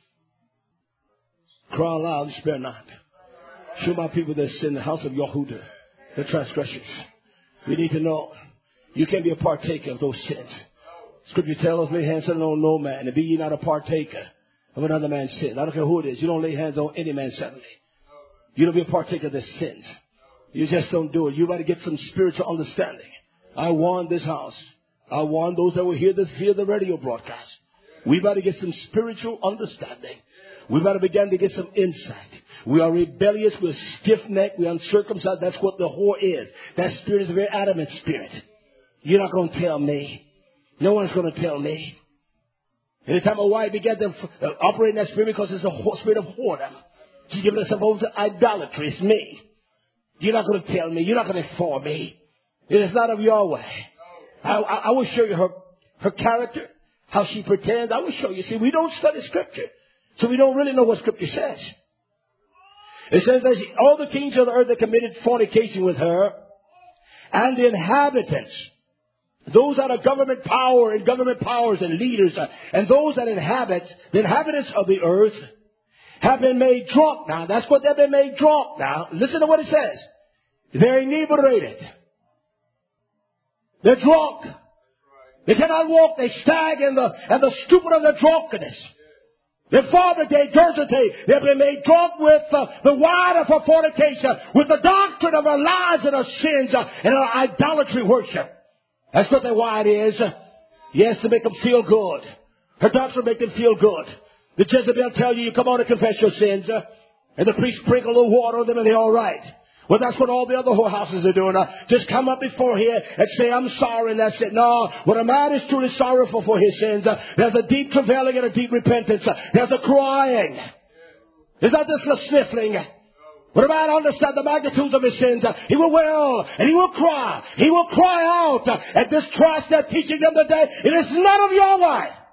Cry aloud and spare not. Show my people their sin, the house of Yahudah, the transgressions. We need to know you can't be a partaker of those sins. Scripture tells us, lay hands on no man, and be ye not a partaker of another man's sin. I don't care who it is. You don't lay hands on any man suddenly. You don't be a partaker of their sins. You just don't do it. You got to get some spiritual understanding. I warn this house. I warn those that will hear the radio broadcast. We got to get some spiritual understanding. We got to begin to get some insight. We are rebellious, we're stiff-necked, we're uncircumcised. That's what the whore is. That spirit is a very adamant spirit. You're not going to tell me. No one's going to tell me. Anytime a wife began to operate in that spirit, because it's a spirit of whoredom. She's giving herself over to idolatry. It's me. You're not going to tell me. You're not going to inform me. It is not of your way. I will show you her character, how she pretends. I will show you. See, we don't study Scripture, so we don't really know what Scripture says. It says that all the kings of the earth that committed fornication with her, and the inhabitants, those that are government power and government powers and leaders, and those that inhabit, the inhabitants of the earth, have been made drunk. Now, that's what they've been made drunk. Now, listen to what it says. They're inebriated. They're drunk. They cannot walk. They stag in the stupor of their drunkenness. Their fornication, they've been made drunk with the wine of her fornication, with the doctrine of her lies and her sins and her idolatry worship. That's what their wine is. Yes, to make them feel good. Her doctrine make them feel good. The Jezebel tell you come on and confess your sins, and the priest sprinkle a little water on them and they're all right. Well, that's what all the other whorehouses are doing. Just come up before here and say, I'm sorry, and that's it. No, when a man is truly sorrowful for his sins, there's a deep travailing and a deep repentance. There's a crying. It's not just a sniffling. When a man understands the magnitudes of his sins, he will wail and he will cry. He will cry out. And this trash they're teaching them today, it is none of your way.